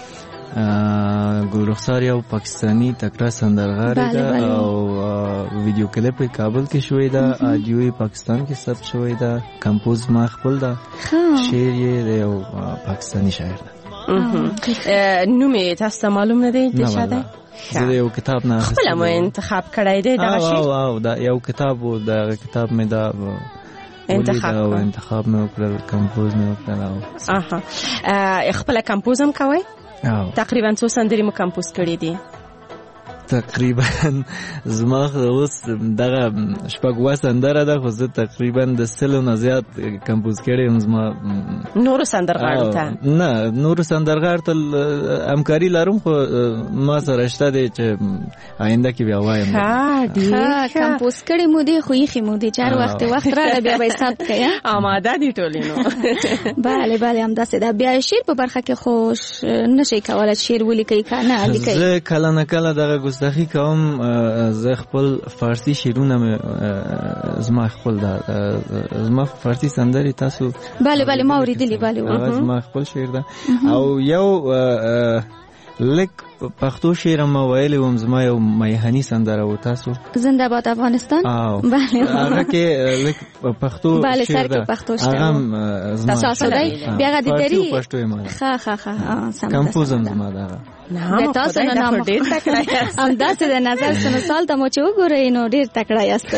ګلرخسار یو پاکستانی تکړه سندرغاړی ده او ویډیو کلیپ په کابل کې شوی ده آډیو پاکستان کې ثبت شوی ده کمپوز ما خپل ده شعر یې د یو پاکستانی شاعر ده. نوم تاسو معلوم نه دی د شاده؟ زه یو کتاب نه خپل مو انتخاب کړی دی دا شعر او دا یو کتاب و دا کتاب مې دا انتخاب مې وکړل کمپوز مې وکړل. خپل کمپوز هم کوي؟ تقریبا څو سندرې مو کمپوز کړې دي؟ تقریبا زما اوس دغه شپږ سندره ده خو زه تقریبا د 100 نه زیات کمپوز کړی یم. زما نورو سندرغاړو ته نه نورو سندرغاړو ته همکاري لرم خو ما سره شته دی چې آینده کې بیا وایم. ها کمپوز کړی مو دی خو یې مو دی چار وخت راغی بیا به ثبت کړئ آماده دي ټولینو. bale همداسې ده. بیا شعر په برخه کې خوش نشي کولای شعر ولیکي کنه لیکي؟ زه کله نه کله دغه ګستاخی کوم. زه خپل فارسی شعرونه زما خپل ده زما فارسی سندرې تاسو bale ما اوریدلی bale زما خپل شعر ده او یو لیک پښتو شعر ما ویلی وم زما یو میهنی سندره و تاسو زنده باد افغانستان. bale هغه کې لیک پښتو شعر ده هغه تاسو اسودای بیا غدي تری پښتو ما ښه کمپوزم زما ده. نه تاسو نه ډیر تکړه یاست. هم داسې د نظر سنوسال ته مو چې وګورئ نو ډیر تکړه یاست.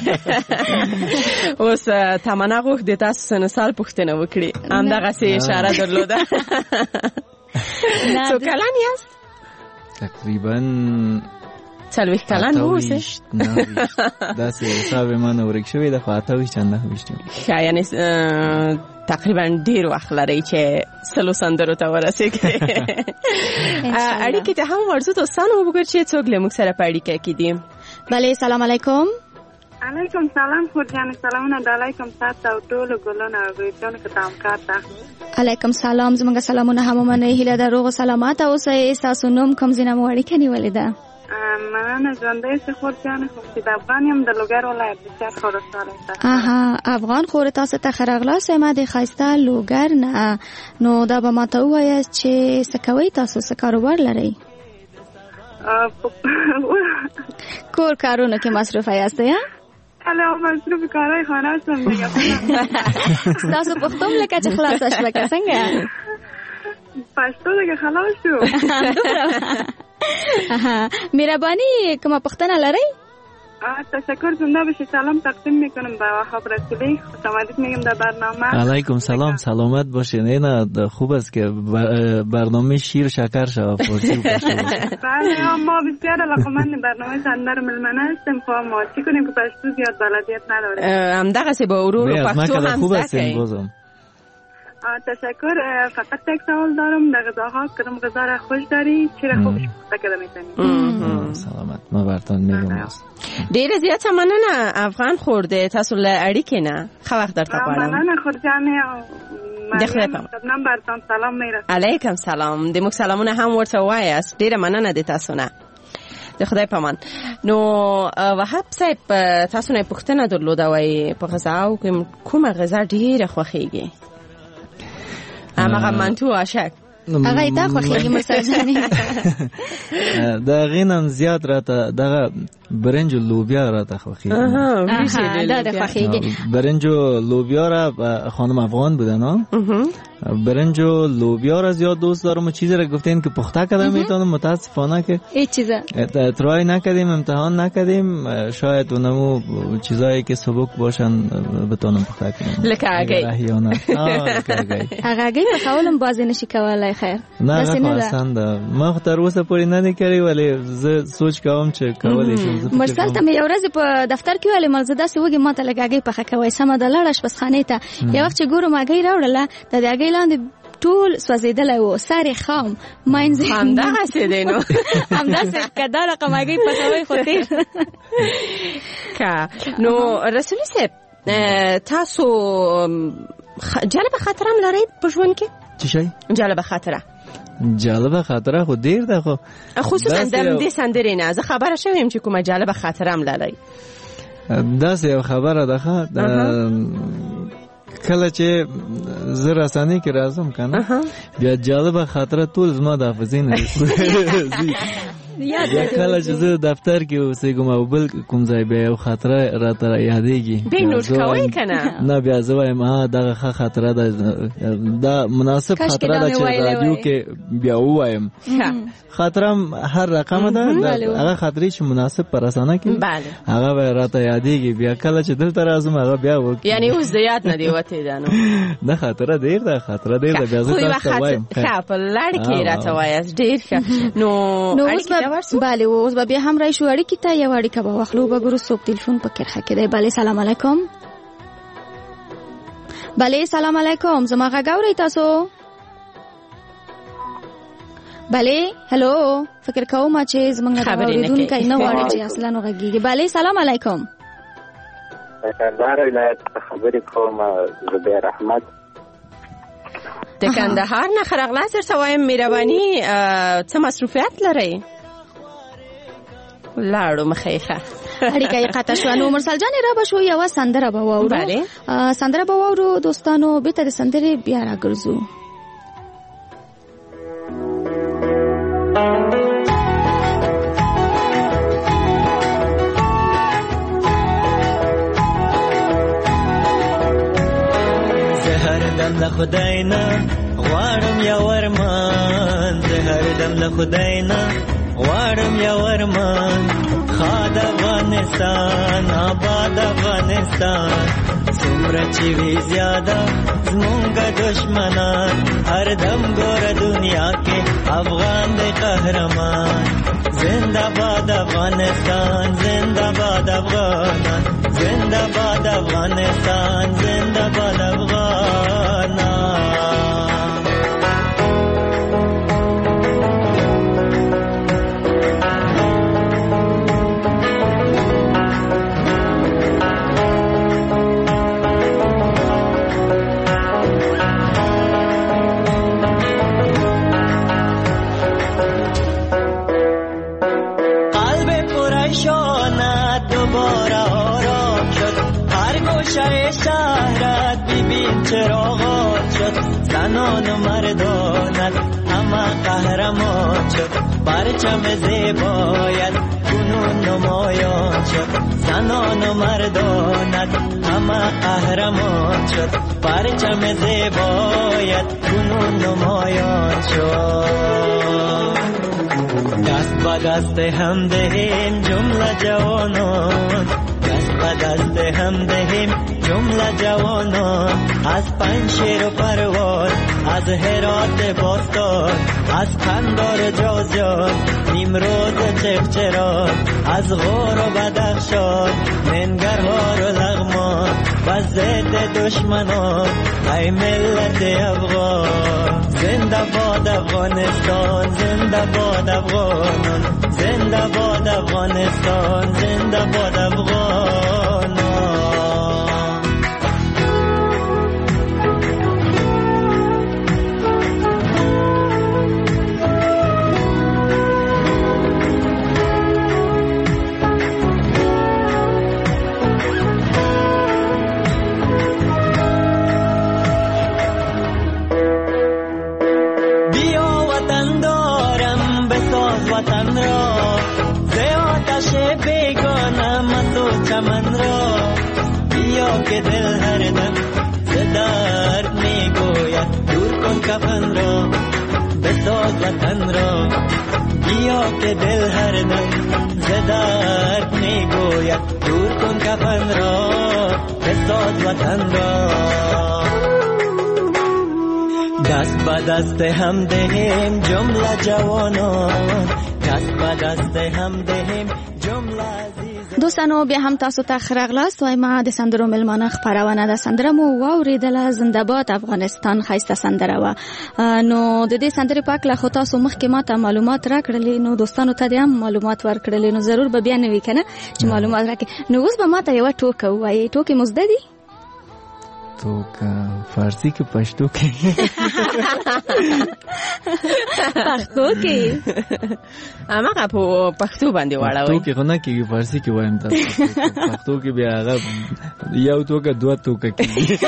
اوس تمنا غوښ د تاسو سنوسال پوښتنه وکړي هم دغه څه اشاره درلوده. څو کلن یاست؟ تقریبا 40 کلن اوسه. داسې حساب ما نه ورک شوی د 28 چنده وشته. یعنی تقریبا ډیر وخت لري چې سلو سندرو ته ورسېږي. اړیکې ته هم ورزو دوستانو وګورئ چې څوک له موږ سره په اړیکه کې دي. bale سلام علیکم. علیکم سلام خورجان سلامونه د علیکم تاسو او ټول ګلونه او ګریټونو کې تام کاته. علیکم سلام زموږ سلامونه هم منه هیله ده روغ سلامات اوسئ. تاسو نوم کوم ځای نه مو اړیکه نیولې ده؟ مننه ژوندۍ سه خورجان خو چې د افغان یم د لوګر ولایت د خورساله. افغان خور تاسو ته خراغلاس ما د خایسته لوګر نه نو دا به ماته وایاست چې سکوي تاسو څه کاروبار لرئ؟ کور کارونه کې مصروف یاست یا؟ الان مصروف کارهای خانه هستم دیگه. تاسو پختم لکه چې خلاص شول که څنګه؟ پښتو دیگه خلاص شو. مهرباني کومه پښتنه لرئ؟ تشکر زنده باشی. سلام تقدیم میکنم به وهاب رسولی. خوش آمدید میگم در برنامه. علیکم سلام، سلامت باشین. نه خوب است که برنامه شیر شکر شود فارسی باشه. بله ما بسیار علاقه‌مند برنامه سندر ملمنه هستیم. خب ما چی کنیم که پښتو زیاد بلدیت نداره. هم دغه سی با ورور پښتو هم خوب هستین بازم. تشکر. فقط یک سوال دارم. در غذاها کدام غذا را خوش داری؟ چی را خوبش پخته می‌کنی؟ سلامت. ما براتون میگم. ډیر زیات مننه. افغان خورده تاسو له اړیکې نه ښه وخت درته غواړم. مننه خورجانې او مریم برتون سلام میرسه. علیکم سلام. د موږ سلامونه هم ورته وایاست. ډیره مننه د تاسو نه. د خدای په امان. نو وهاب صاحب تاسو نه پوښتنه درلوده وای په غذاو کې کومه غذا ډیره خوښیږي؟ هغه منتو عاشق هغه تا خوښیږي مسلزاني. دا غینم زیات راته دغه برنج و لوبیا راته خوښیږي. دا خوښیږي. برنج و لوبیا را خانم افغان بودن ها. برنج و لوبیا را زیاد دوست دارم و چیزی را گفتین که پخته کردم میتونم. متاسفانه که هیچ چیزا ترای نکردیم، امتحان نکردیم. شاید اونمو چیزایی که سبک باشن بتونم پخته کنم. لکه اگی اگی بخوالم بازی نشی کولای خیر. نه خواستند ما خو تر اوسه پورې نه کړی ولی زه سوچ کوم چې کولی شم. مرسل ته یو ورځ په دفتر کې ویل ملزده سې وګي ماته لګاګي پخه کوي سم د لاړش بس خانه ته یو وخت چې ګورم اگی راوړله د اگی لاندې ټول سوځیدل و ساري خام ماینز هم دا سیدنو هم دا څه کدا رقم اگی پخوي خو تیر کا نو رسول صاحب تاسو جالب خاطرام لرئ په ژوند کې؟ چی شي؟ جالب خاطره. جالب خاطره خو ډیر ده خو خصوصا د دې سندرې نه زه خبره شوم چې کومه جالب خاطرام لرئ. دا څه یو خبره ده کله چې زه رسانې کې راځم کنه بیا جالب خاطره ټول زما د حافظې نه یا کله چې زه دفتر کې اوسېږم او بل کوم ځای بیا یو خاطره راته یادېږي بیا نوټ کوئ کنه؟ نه بیا زه وایم دغه ښه خاطره ده دا مناسب خاطره ده چې رادیو کې بیا ووایم. خاطرم هر رقم ده هغه خاطرې چې مناسب پر رسانه کې هغه به راته یادېږي. بیا کله چې دلته راځم هغه بیا وکړي یعنی اوس د یاد نه دی وتی ده. نو نه خاطره ډېر ده خاطره ډېر ده بیا زه تاسو ته وایم ښه په لړ کې راته وایاست ډېر ښه. نو بله اوس به بیا هم راشو اړیکې ته یو اړیکه به واخلو به ګورو څوک تلیفون په کرخه کې دی. بله سلام علیکم. بله سلام علیکم زما غږ اورئ تاسو؟ بله هلو فکر کوم چې زمونږ د اورېدونکی نه غواړي چې اصلا وغږیږي. بله سلام علیکم. کندهار ولایت خبرې کوم زبیر احمد د کندهار نه ښه راغلاست. درته وایم مهرباني څه مصروفیت لرئ؟ لاړو مخیخه اړیکه یې قطع شوه. نو مرسل جانې را به شو یوه سندره به واورو. سندره به واورو دوستانو. بېرته د سندرې بیا راګرځو. زه هردم له خدای نه غواړم یو ارمان. زه هردم له خدای نه غواړم یو ارمان. خاد افغانستان آباد افغانستان څومره چې وي زیاده زمونږ دشمنان. هر دم ګوره دنیا کې افغان دی قهرمان. زنده باد افغانستان زنده باد افغانان زنده باد افغانستان زنده باد افغانان. شهرت ببین چراغات شد. زنان و مردانت همه قهرمان شد. پرچم زیبایت کنون نمایان شد زنان و مردانت همه قهرمان شد پرچم زیبایت کنون نمایان شد دست به دست هم دهیم جمله جوانان دست به دست هم دهیم جمله جوانان از پنشیر و پروان از هرات باستان از قندار جازیان نیمروز چفچران از غور و بدخشان منگرهار و لغمان و ضد دشمنان ای ملت افغان زنده باد افغانستان زنده باد افغانان زنده باد افغانستان زنده باد افغانان وطن را ز آتش بیگانه مسو چمن را بیا که دل هر دم ز درد میگوید دور کن کفن را بساز وطن را بیا که دل هر دم ز درد میگوید دور کن کفن را بساز وطن را دست به دست هم دهیم جمله جوانان دست به دست هم دهیم جمله عزیز دوستانو بیا هم تاسو ته خراغلاست وای ما د سندرو ملمانه خبرونه د سندره مو واوریدله زنده باد افغانستان خایسته سندره و نو د دې سندرې پاک له خو تاسو مخکې ماته معلومات راکړلې نو دوستانو ته هم معلومات ورکړلې نو ضرور به بیا نوي کنه چې معلومات راکړي نو اوس به ماته یو ټوکه وایي ټوکې مزده دي ټوکه فارسی کې پښتو کې پښتو کې هغه په پښتو باندې واړوي ټوکې خو نه کېږي فارسی کې وایم تاسو پښتو کې بیا هغه یو ټوکه دوه ټوکه کېږي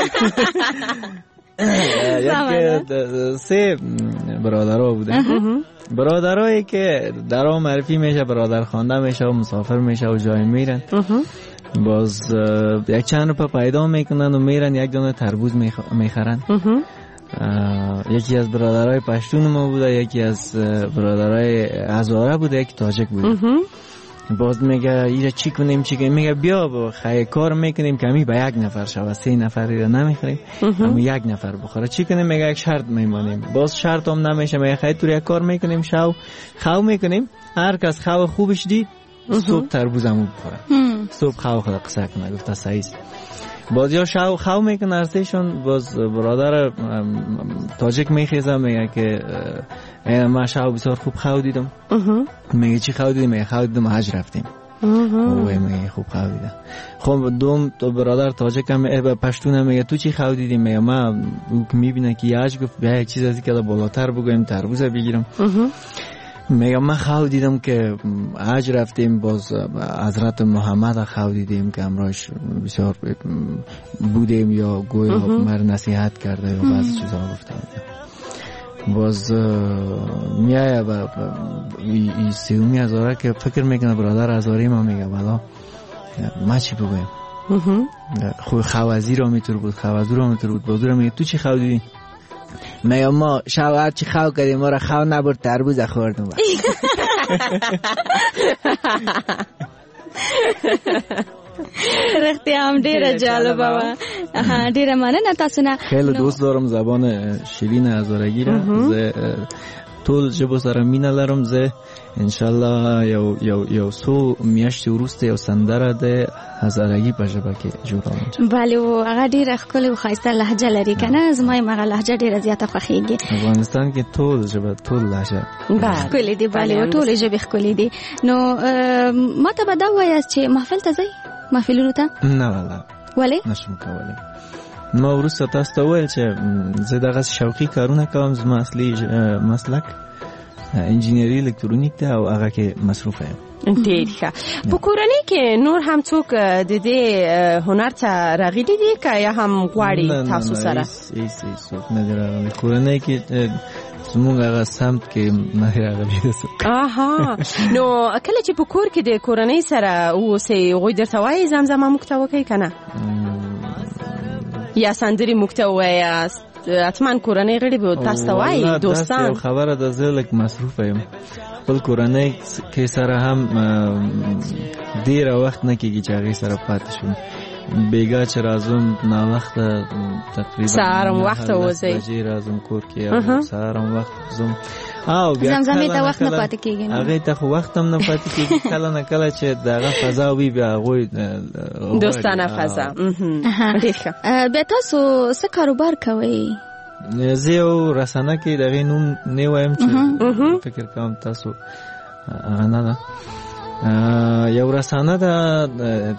یکی سه برادرها بودن برادرهایی که درها معرفی میشه برادر خوانده میشه و مسافر میشه و جای میرن باز یک چند روپا پیدا میکنن و میرن یک دانه تربوز میخرن یکی از برادرای پشتون ما بوده یکی از برادرای هزاره بوده یکی تاجک بوده باز میگه ایره چی کنیم میگه بیا با خیلی کار میکنیم که همی به یک نفر شود 3 نفری رو نمیخریم همی یک نفر بخوره چی کنیم میگه یک شرط میمانیم باز شرط هم نمیشه میگه خیلی طور یک کار میکنیم خو میکنیم هر کس خو خوبش دید صبح تربوزمو بخوره صبح خو خدا قصه کنه گفته صحیح باز یا خو میکنه ارسیشون باز برادر تاجک میخیزه میگه که من شو بسیار خوب خو دیدم میگه چی خو دیدم میگه خو دیدم حج رفتیم اوه میگه خوب خو دیدم خب دوم تو برادر تاجک هم پشتون هم میگه تو چی خو دیدیم میگه من میبینه که یه حج گفت بیا یک چیز از که بالاتر بگویم تربوزه بگیرم میگم من خو دیدم که حج رفتیم باز حضرت محمد خو دیدیم که امراش بسیار بودیم یا گویا مر نصیحت کرده یا بعضی چیزا گفته باز میایه و این سیومی هزاره که فکر میکنه برادر هزاری ما میگه بلا ما چی بگویم خوی خوازی را میتور بود خوازو را میتور بود بازو را میگه تو چی خو دیدی میگم ما شوهر چی خو کردیم ما را خو نبرد تربوز خوردم رختی هم ډیره جالبه و ډیره مننه تاسو نه خیلی دوست دارم زبان شیرین هزارگی را زه ټول ژبو سره مینه لرم زه انشالله یو سو میاشتې وروسته یو سندره د هزارگی په ژبه کې جوړوم بله او هغه ډیره ښکلې او ښایسته لهجه لري کنه زما یې هغه لهجه ډیره زیاته خوښیږي افغانستان کې ټول ژبه ټول لهجه ښکلې دي بله او ټولې ژبې ښکلې دي نو ما ته به دا ووایاست چې محفل ته ځئ محفلونو ته نه والله ولې نشم کولی ما وروسته تاسو ته وویل چې زه دغه شوقي کارونه کوم زما اصلي مسلک انجینری الکترونیک ده او هغه کې مصروف یم ډېر ښه په کورنۍ کې نور هم څوک د دې هنر ته راغلي دي که یا هم غواړي تاسو سره هیڅ څوک نه دي راغلي کورنۍ کې زموږ هغه سمت کې نه راغلی. آها نو کله چې په کور کې د کورنۍ سره اوسئ هغوی درته وایي زمزمه موږ ته وکړئ که نه؟ یا سندرې موږ ته ووایاست؟ حتما کورنۍ غړي به تاسو ته وایي دوستان. داسې خبره ده، زه لږ مصروفه یم. خپل کورنۍ کې سره هم ډېره وخت نه کېږي چې هغې سره پاتې شم. بیګا چې راځم ناوخته تقریبا سهار هم وخته وځئ، 10 بجې راځم کور کې او سهار هم وخت ځم. او بیا زمزمې ته وخت نه پاتې کېږي، هغې ته خو وخت هم نه پاتې کېږي. کله نه کله چې دغه فضا وي بیا هغوی دوستانه فضا. ډېر ښه. بیا تاسو څه کاروبار کوئ؟ زه یو رسنه کې دغې نوم نه وایم چې فکر کوم تاسو هغه نه ده. یو رسانه ده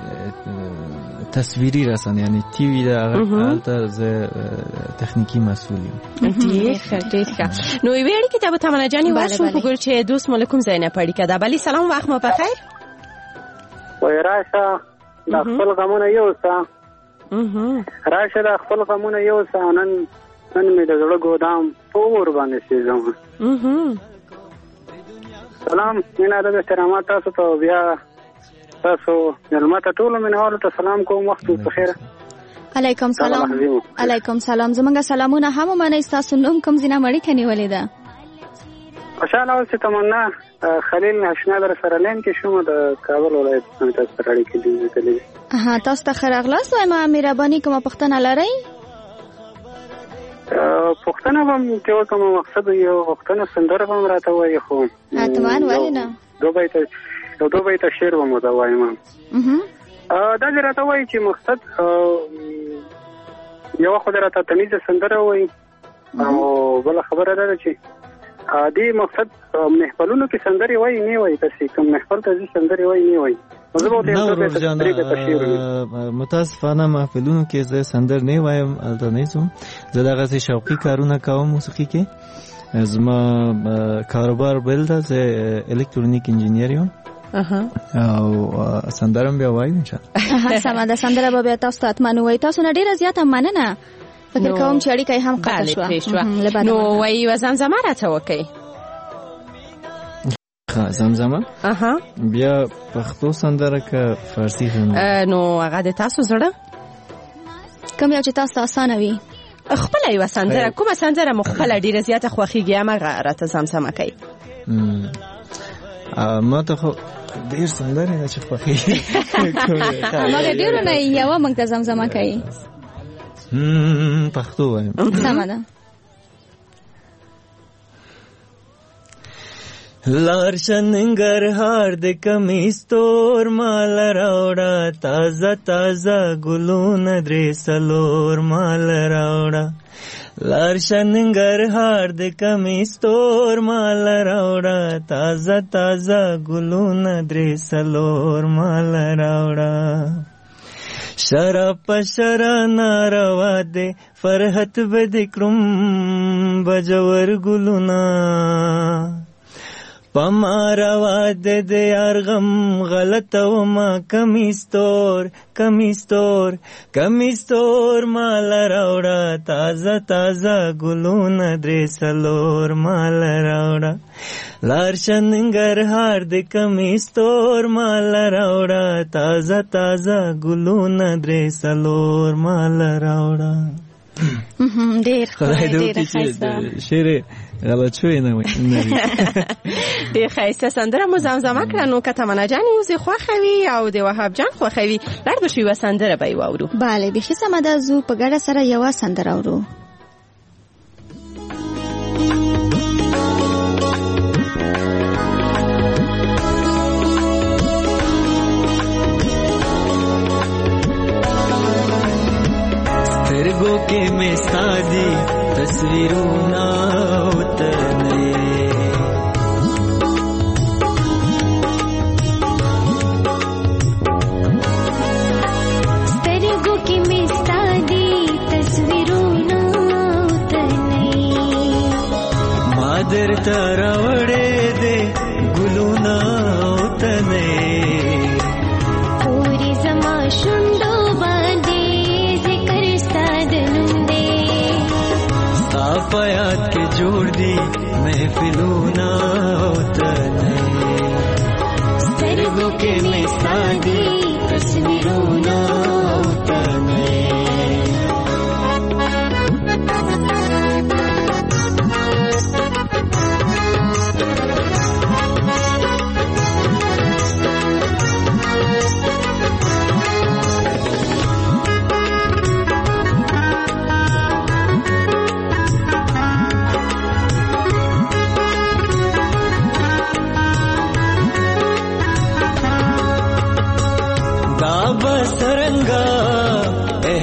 تصویری رسانه، یعنی ټي وي ده. هغه زه تخنیکی مسئول یم. ډېر ښه. نو یوې اړیکې ته به تمنا جانې ورشو په ګل چې دوست مو له کوم ځای نه په اړیکه ده. بلې سلام، وخت مو په خیر. وایي راشه د خپل غمونه یوسه، راشه د خپل غمونه یوسه، نن مې د زړه ګودام په اور باندې سېږم. سلام، مینه د احترامات تاسو ته، بیا تاسو مېلمه ته ټولو مینهوالو ته سلام کوم. وخت مو په خیره. علیکم سلام. علیکم سلام. زمونږ سلامونه هم ومنئ. ستاسو نوم کوم ځای نه اړیکه نیولې ده؟ خوشحاله اوسئ. تمنا خلیل اشنا در سره لین کې شوم، د کابل ولایت څخه تاسو سره اړیکې نیولې. تاسو ته ښه راغلاست. وایم مهرباني کومه پوښتنه لرئ؟ پوښتنه به م کې وکړم. مقصد یو پوښتنه سندره به م راته وایي، خو حتما ولې نه، دو بیته شعر به مو ته وایم. دا دې راته وایي چې مقصد یوه خو دې راته تمیزه سندره وایي، او بله خبره دا ده چې دې مقصد محفلونو کې سندرې وایي نه وایي، داسې کوم محفل ته ځي سندرې وایي نه وایي. متاسفانه محفلونو کې زه سندر نه وایم، الته نه ځم. زه دغسې شوقي کارونه کوم موسیقي کې. زما کاروبار بل ده، زه الکترونیک انجینیر یم او سندرم بیا وایم انشاءالله. سمه ده، سندره به بیا تاسو ته حتما ووایي. تاسو نه ډېره زیاته مننه. فکر کوم چې اړیکه یې هم قطع شوه. نو وایي یوه زمزمه راته وکړئ. زمزمه بیا پښتو سندره که فارسی سندره؟ نو هغه د تاسو زړه کوم یو چې تاسو ته اسانه وي؟ خپله یوه سندره، کومه سندره مو خپله ډېره زیاته خوښېږي، همغه راته زمزمه کوي. ما ته خو ډېر سندرې نه چې خوښېږي. همغه ډېرو نه یوه موږ ته زمزمه کوي. پښتو وایم. سمه ده. لارشه ننګرهار د کمیس تور مال راوړه، تازه تازه ګلونه درې څلور مال راوړه. لارشه ننګرهار د کمیس تور مال راوړه، تازه تازه ګلونه درې څلور مال راوړه. شراب په شرا ناروا دی، فرحت به د کړم بجور ګلونه. پماروا د یار غم غلطه وما، کمیستور کمیستور کمیستور مال راوړه، تازه تازه ګلونه درې څلور مال راوړه. لارشه ننګرهار د کمیستور مال راوړه، تازه تازه ګلونه درې څلور مال راوړه. ډېر خدای دې وکړي چې شعر غلط شوی نه وي. ډېر ښایسته سندره مو زمزمه کړه. نو که تمنا جانې اوس یې خوښوي او د وهاب جان خوښوي، لاړ به شو یوه سندره به یې واورو. بله بیخي سمه ده، ځو په ګډه سره یوه سندره اورو. سترګو کې مې ستا دي تصویرونه وتلې، سترګو کې مې ستا دي تصویرونه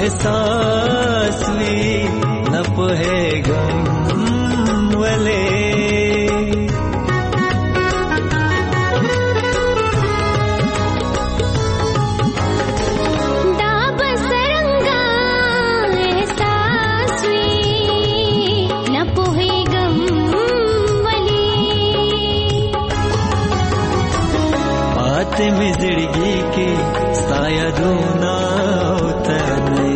احساس وی نه پوهېږم ولې में जिंदगी के साया दूना उतरने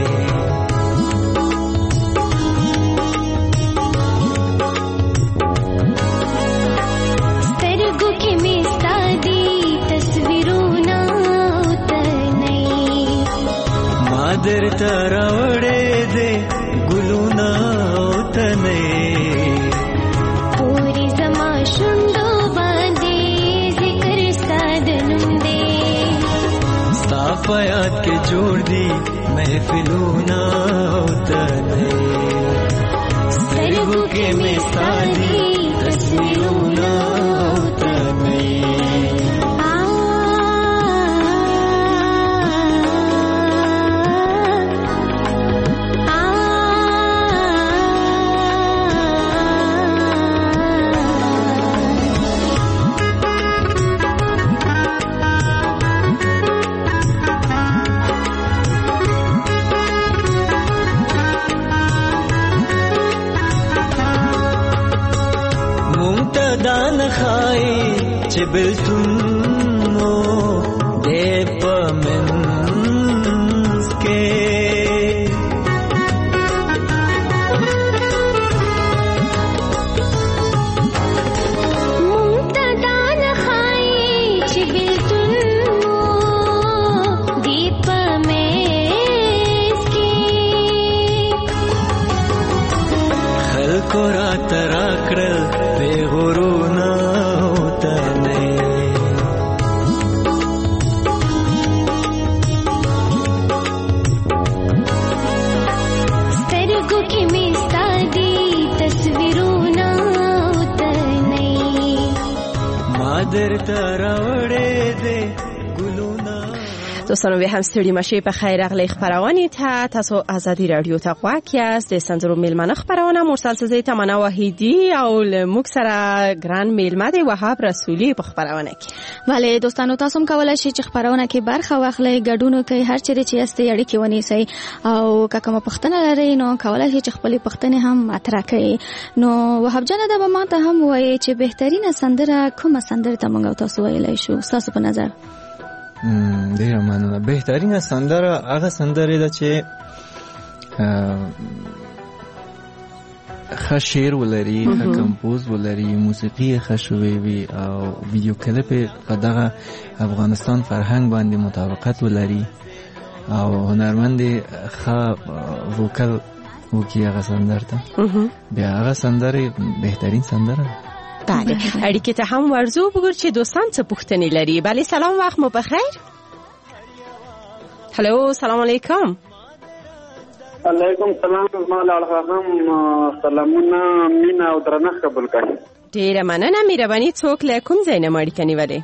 सरगु के में सादी तस्वीरों ना उतरने मादर तरावड़े दे गुलूना उतरने पूरी जमा शुंडो साफयात के जोड़ दी महफिलों ना उतरने सरगु के में सादी तस्वीरों ना उतरने दान खाई चिबिल्तुन नो दे पमन्स के मुंता दान खाई चिबिल्तुन नो दे पमन्स के खल्को रात राकड़ल बेगुरू ना उतरने सरगु के में सादी तस्वीरों ना उतरने मादर तरावड़े दे गुलूना دوستانو به هم ستړي مشي په خیر اغلی خبرونه ته تاسو ازادي رادیو ته غواړئ از د سندرو میلمنه خبرونه مرسل سزي تمنا وحیدی او لمک سره ګران میلمه دی وهاب رسولی په خبرونه کې. بله دوستانو تاسو هم کولای شئ چې خبرونه کې برخه واخلئ ګډون کوي هر چیرې چې استي اړیکې ونیسئ او که کومه پوښتنه لرئ نو کولای شئ چې خپل پوښتنې هم مطرح کړئ. نو وهاب جان دا به ماته هم وایي چې بهترینه سندره کومه سندره ته موږ تاسو ویلای شو تاسو په نظر؟ ډیره مننه. بهترینه سندره هغه سندره ده چې ښه شعر ولري، ښه کمپوز ولري، موسیقي ښه شوې وي او ویډیو کلیپ په دغه افغانستان فرهنګ باندې مطابقت ولري او هنرمند ښه وکل وکي هغه سندره ته بیا هغه سندره بهترین سندره. بله اړیکې ته هم ورزو بګور چې دوستان څه پوښتنې لري. بله سلام وخت مو بخیر. هلو سلام علیکم. علیکم سلام. مال هم سلامونه مینا او درنښت قبول کړئ. ډیره مننه. مهرباني څوک له کوم ځای نه اړیکه نیولې؟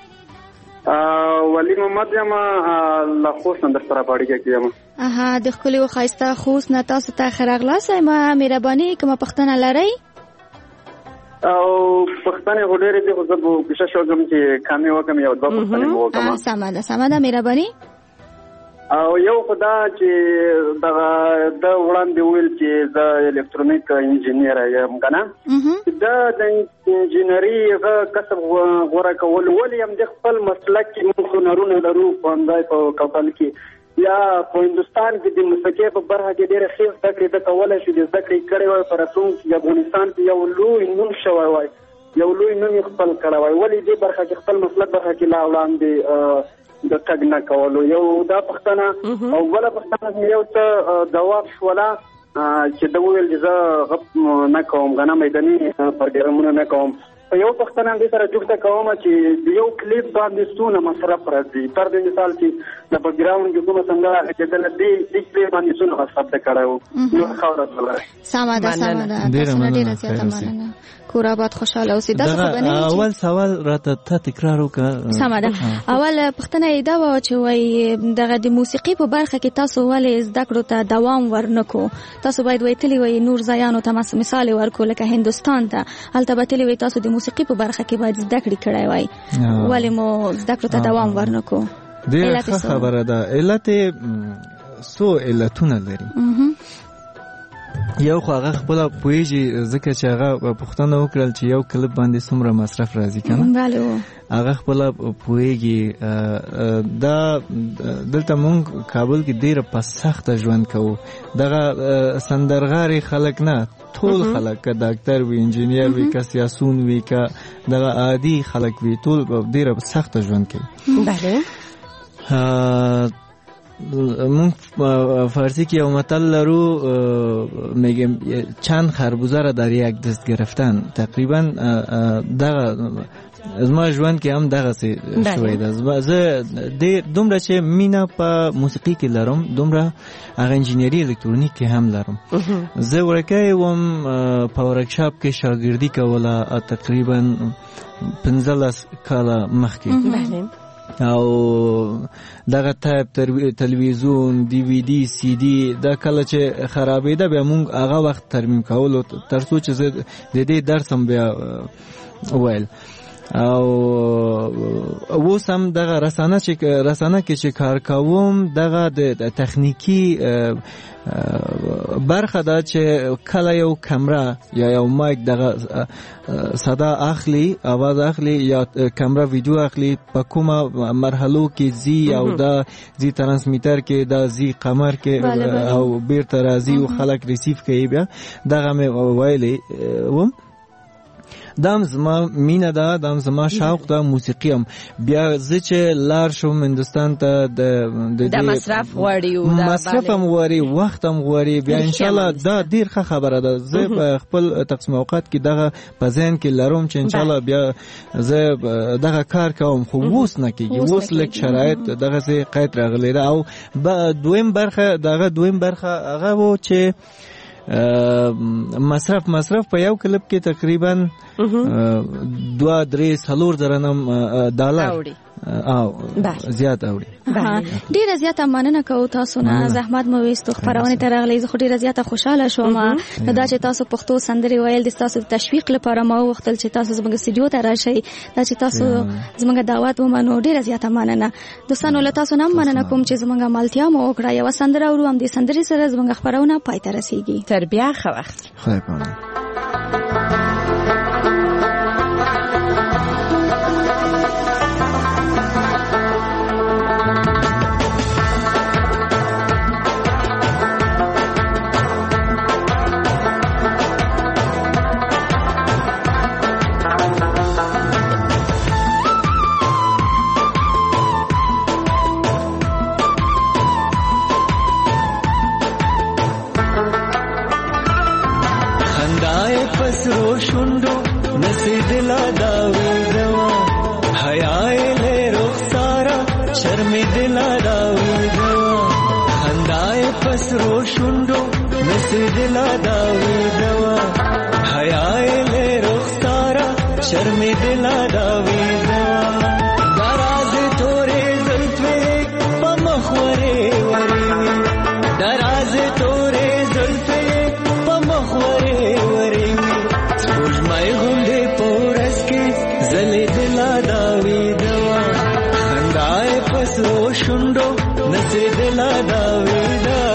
ولی محمد یم له خوست نه در سره اړیکه کیم. د ښکلي او ښایسته خوست نه تاسو ته ښه راغلاست. مهرباني کومه پوښتنه لرئ؟ او پښتنې غوډېرې دي خو زه به کوشش وکړم چې کامې وکړم یو دوه پښتنې وکړم. سمه ده مهرباني. او یو خدا چې دغه د وړاندې ویل چې زه الکترونیک انجینیر یم که نه د انجینري هغه کسب غوره کول ولې یم د خپل مسلک کې موږ هنرونه لرو په همدای په کابل کې یا په هندوستان کې د موسیقۍ په برخه کې ډېرې ښې زده کړې ده کولی شو د زده کړې کړې وای په راتلونکي کې افغانستان کې یو لوی نوم شوی وای یو لوی نوم یې خپل کړی وای ولې دې برخه کې خپل مسلک برخه کې لا وړاندې د تګ نه کولو. یو دا پښتنه او بله پښتنه یو څه ځواب شوله چې ده وویل چې زه غپ نه کوم که نه میداني پروګرامونه نه کوم په یو پښتنه دې سره جوړه کوم چې یو کلیپ باندې څونه مصرف راځي پر دې مثال چې د بیک ګراوند کې کومه څنګه چې د دې کلیپ باندې څونه مصرف کړو نو خبره ده سماده ډیره زیاته مننه کور آباد خوشاله اوسئ. دا څه بنئ اول سوال راته تکرار وکړه. سماده اول پښتنه دا و چې وای دغه د موسیقي په برخه کې تاسو ولې زده کړو ته دوام ورنکو؟ تاسو باید وایتلی وای نور ځایانو ته مثال ورکو لکه هندستان ته هلته به تلی وای تاسو د موسیقي په برخه کې باید زده کړې کړای وای ولې مو زده کړو ته دوام ورنکو؟ ډیره خبره ده. علت سو علتونه لري. یو خو هغه خپل پویږي ځکه چې هغه پښتنه وکړل چې یو کلیپ باندې څومره مصرف راځي کنه هغه خپل پویږي. دا دلته مونږ کابل کې ډیر په سخت ژوند کوو. دغه سندرغاري خلک نه ټول خلک که ډاکټر وي انجینیر وي که سیاسون وي که دغه عادي خلک وي ټول ډیر سخت ژوند کوي. بله مونږ فارسی که یو متل لرو میگیم چند خربوزه را در یک دست گرفتن. تقریبا دغه زما ژوند کې هم دغه څه شوی ده. زه دومره چې مینه په موسیقي کې لرم دومره هغه انجینری الکترونیک کې هم لرم. زه ورکی وم په ورکشاپ کې شاګردي کوله تقریبا 15 کاله مخکې او دغه تایپ تلویزیون دی وی دی سی دی دا کله چې خرابېده بیا مونږ هغه وخت ترمیم کولو ترڅو چې زه د دې درس هم بیا ویل او اوس هم دغه رسانه کې چې کار کوم دغه د تخنیکی برخه دا چې کله یو کمره یا یو مایک دغه صدا اخلي आवाज اخلي یا کمره ویډیو اخلي په کومه مرحلو کې زی او دا زی ترانسمیټر کې دا زی قمر کې او بیرته راځي او خلک ریسیو کوي بیا دغه مې ویلې وم دام زما مینه ده دام زما شوق ده موسیقی هم بیا زه چې لار شوم هندستان ته د مصرف غواړي او مصرف هم غواړي وخت هم غواړي بیا ان شاء الله دا ډیر ښه خبره ده. زه په خپل تقسیم اوقات کې دغه په ذهن کې لرم چې ان شاء الله بیا زه دغه کار کوم خو اوس نه کېږي. اوس لږ شرایط دغه څه قید راغلی ده او دویم برخه هغه و چې مصرف په یو کلیپ کې تقریبا 2-3-4 $4 او زیات اوړي. ډیره زیاته مننه کوم تاسو نه زحمت مو وستو خبرونه ترغلې زه ډیره زیاته خوشاله شوم دا چې تاسو پښتو سندري ویل د تاسو تشویق لپاره ما وختل چې تاسو زموږ استودیو ته راشئ دا چې تاسو زموږ دعوت ومنو ډیره زیاته مننه. دوستانو له تاسو نه مننه کوم چې زموږ مالتیا مو وکړه یو سندره ورو هم د سندري سره زموږ خبرونه پای ته رسیږي. تر بیا ښه وخت. خدای پامان. پسرو شوندو نسیدلا داوی دوا حیاء لے رخسارا شرمی دلا داوی دوا خندائے پسرو شوندو نسیدلا داوی دوا حیاء لے رخسارا شرمی دلا داوی دوا دراز تورے زلفے پمخورے وری دراز تورے زلفے پمخورے شوندو نسیدلا داوی دا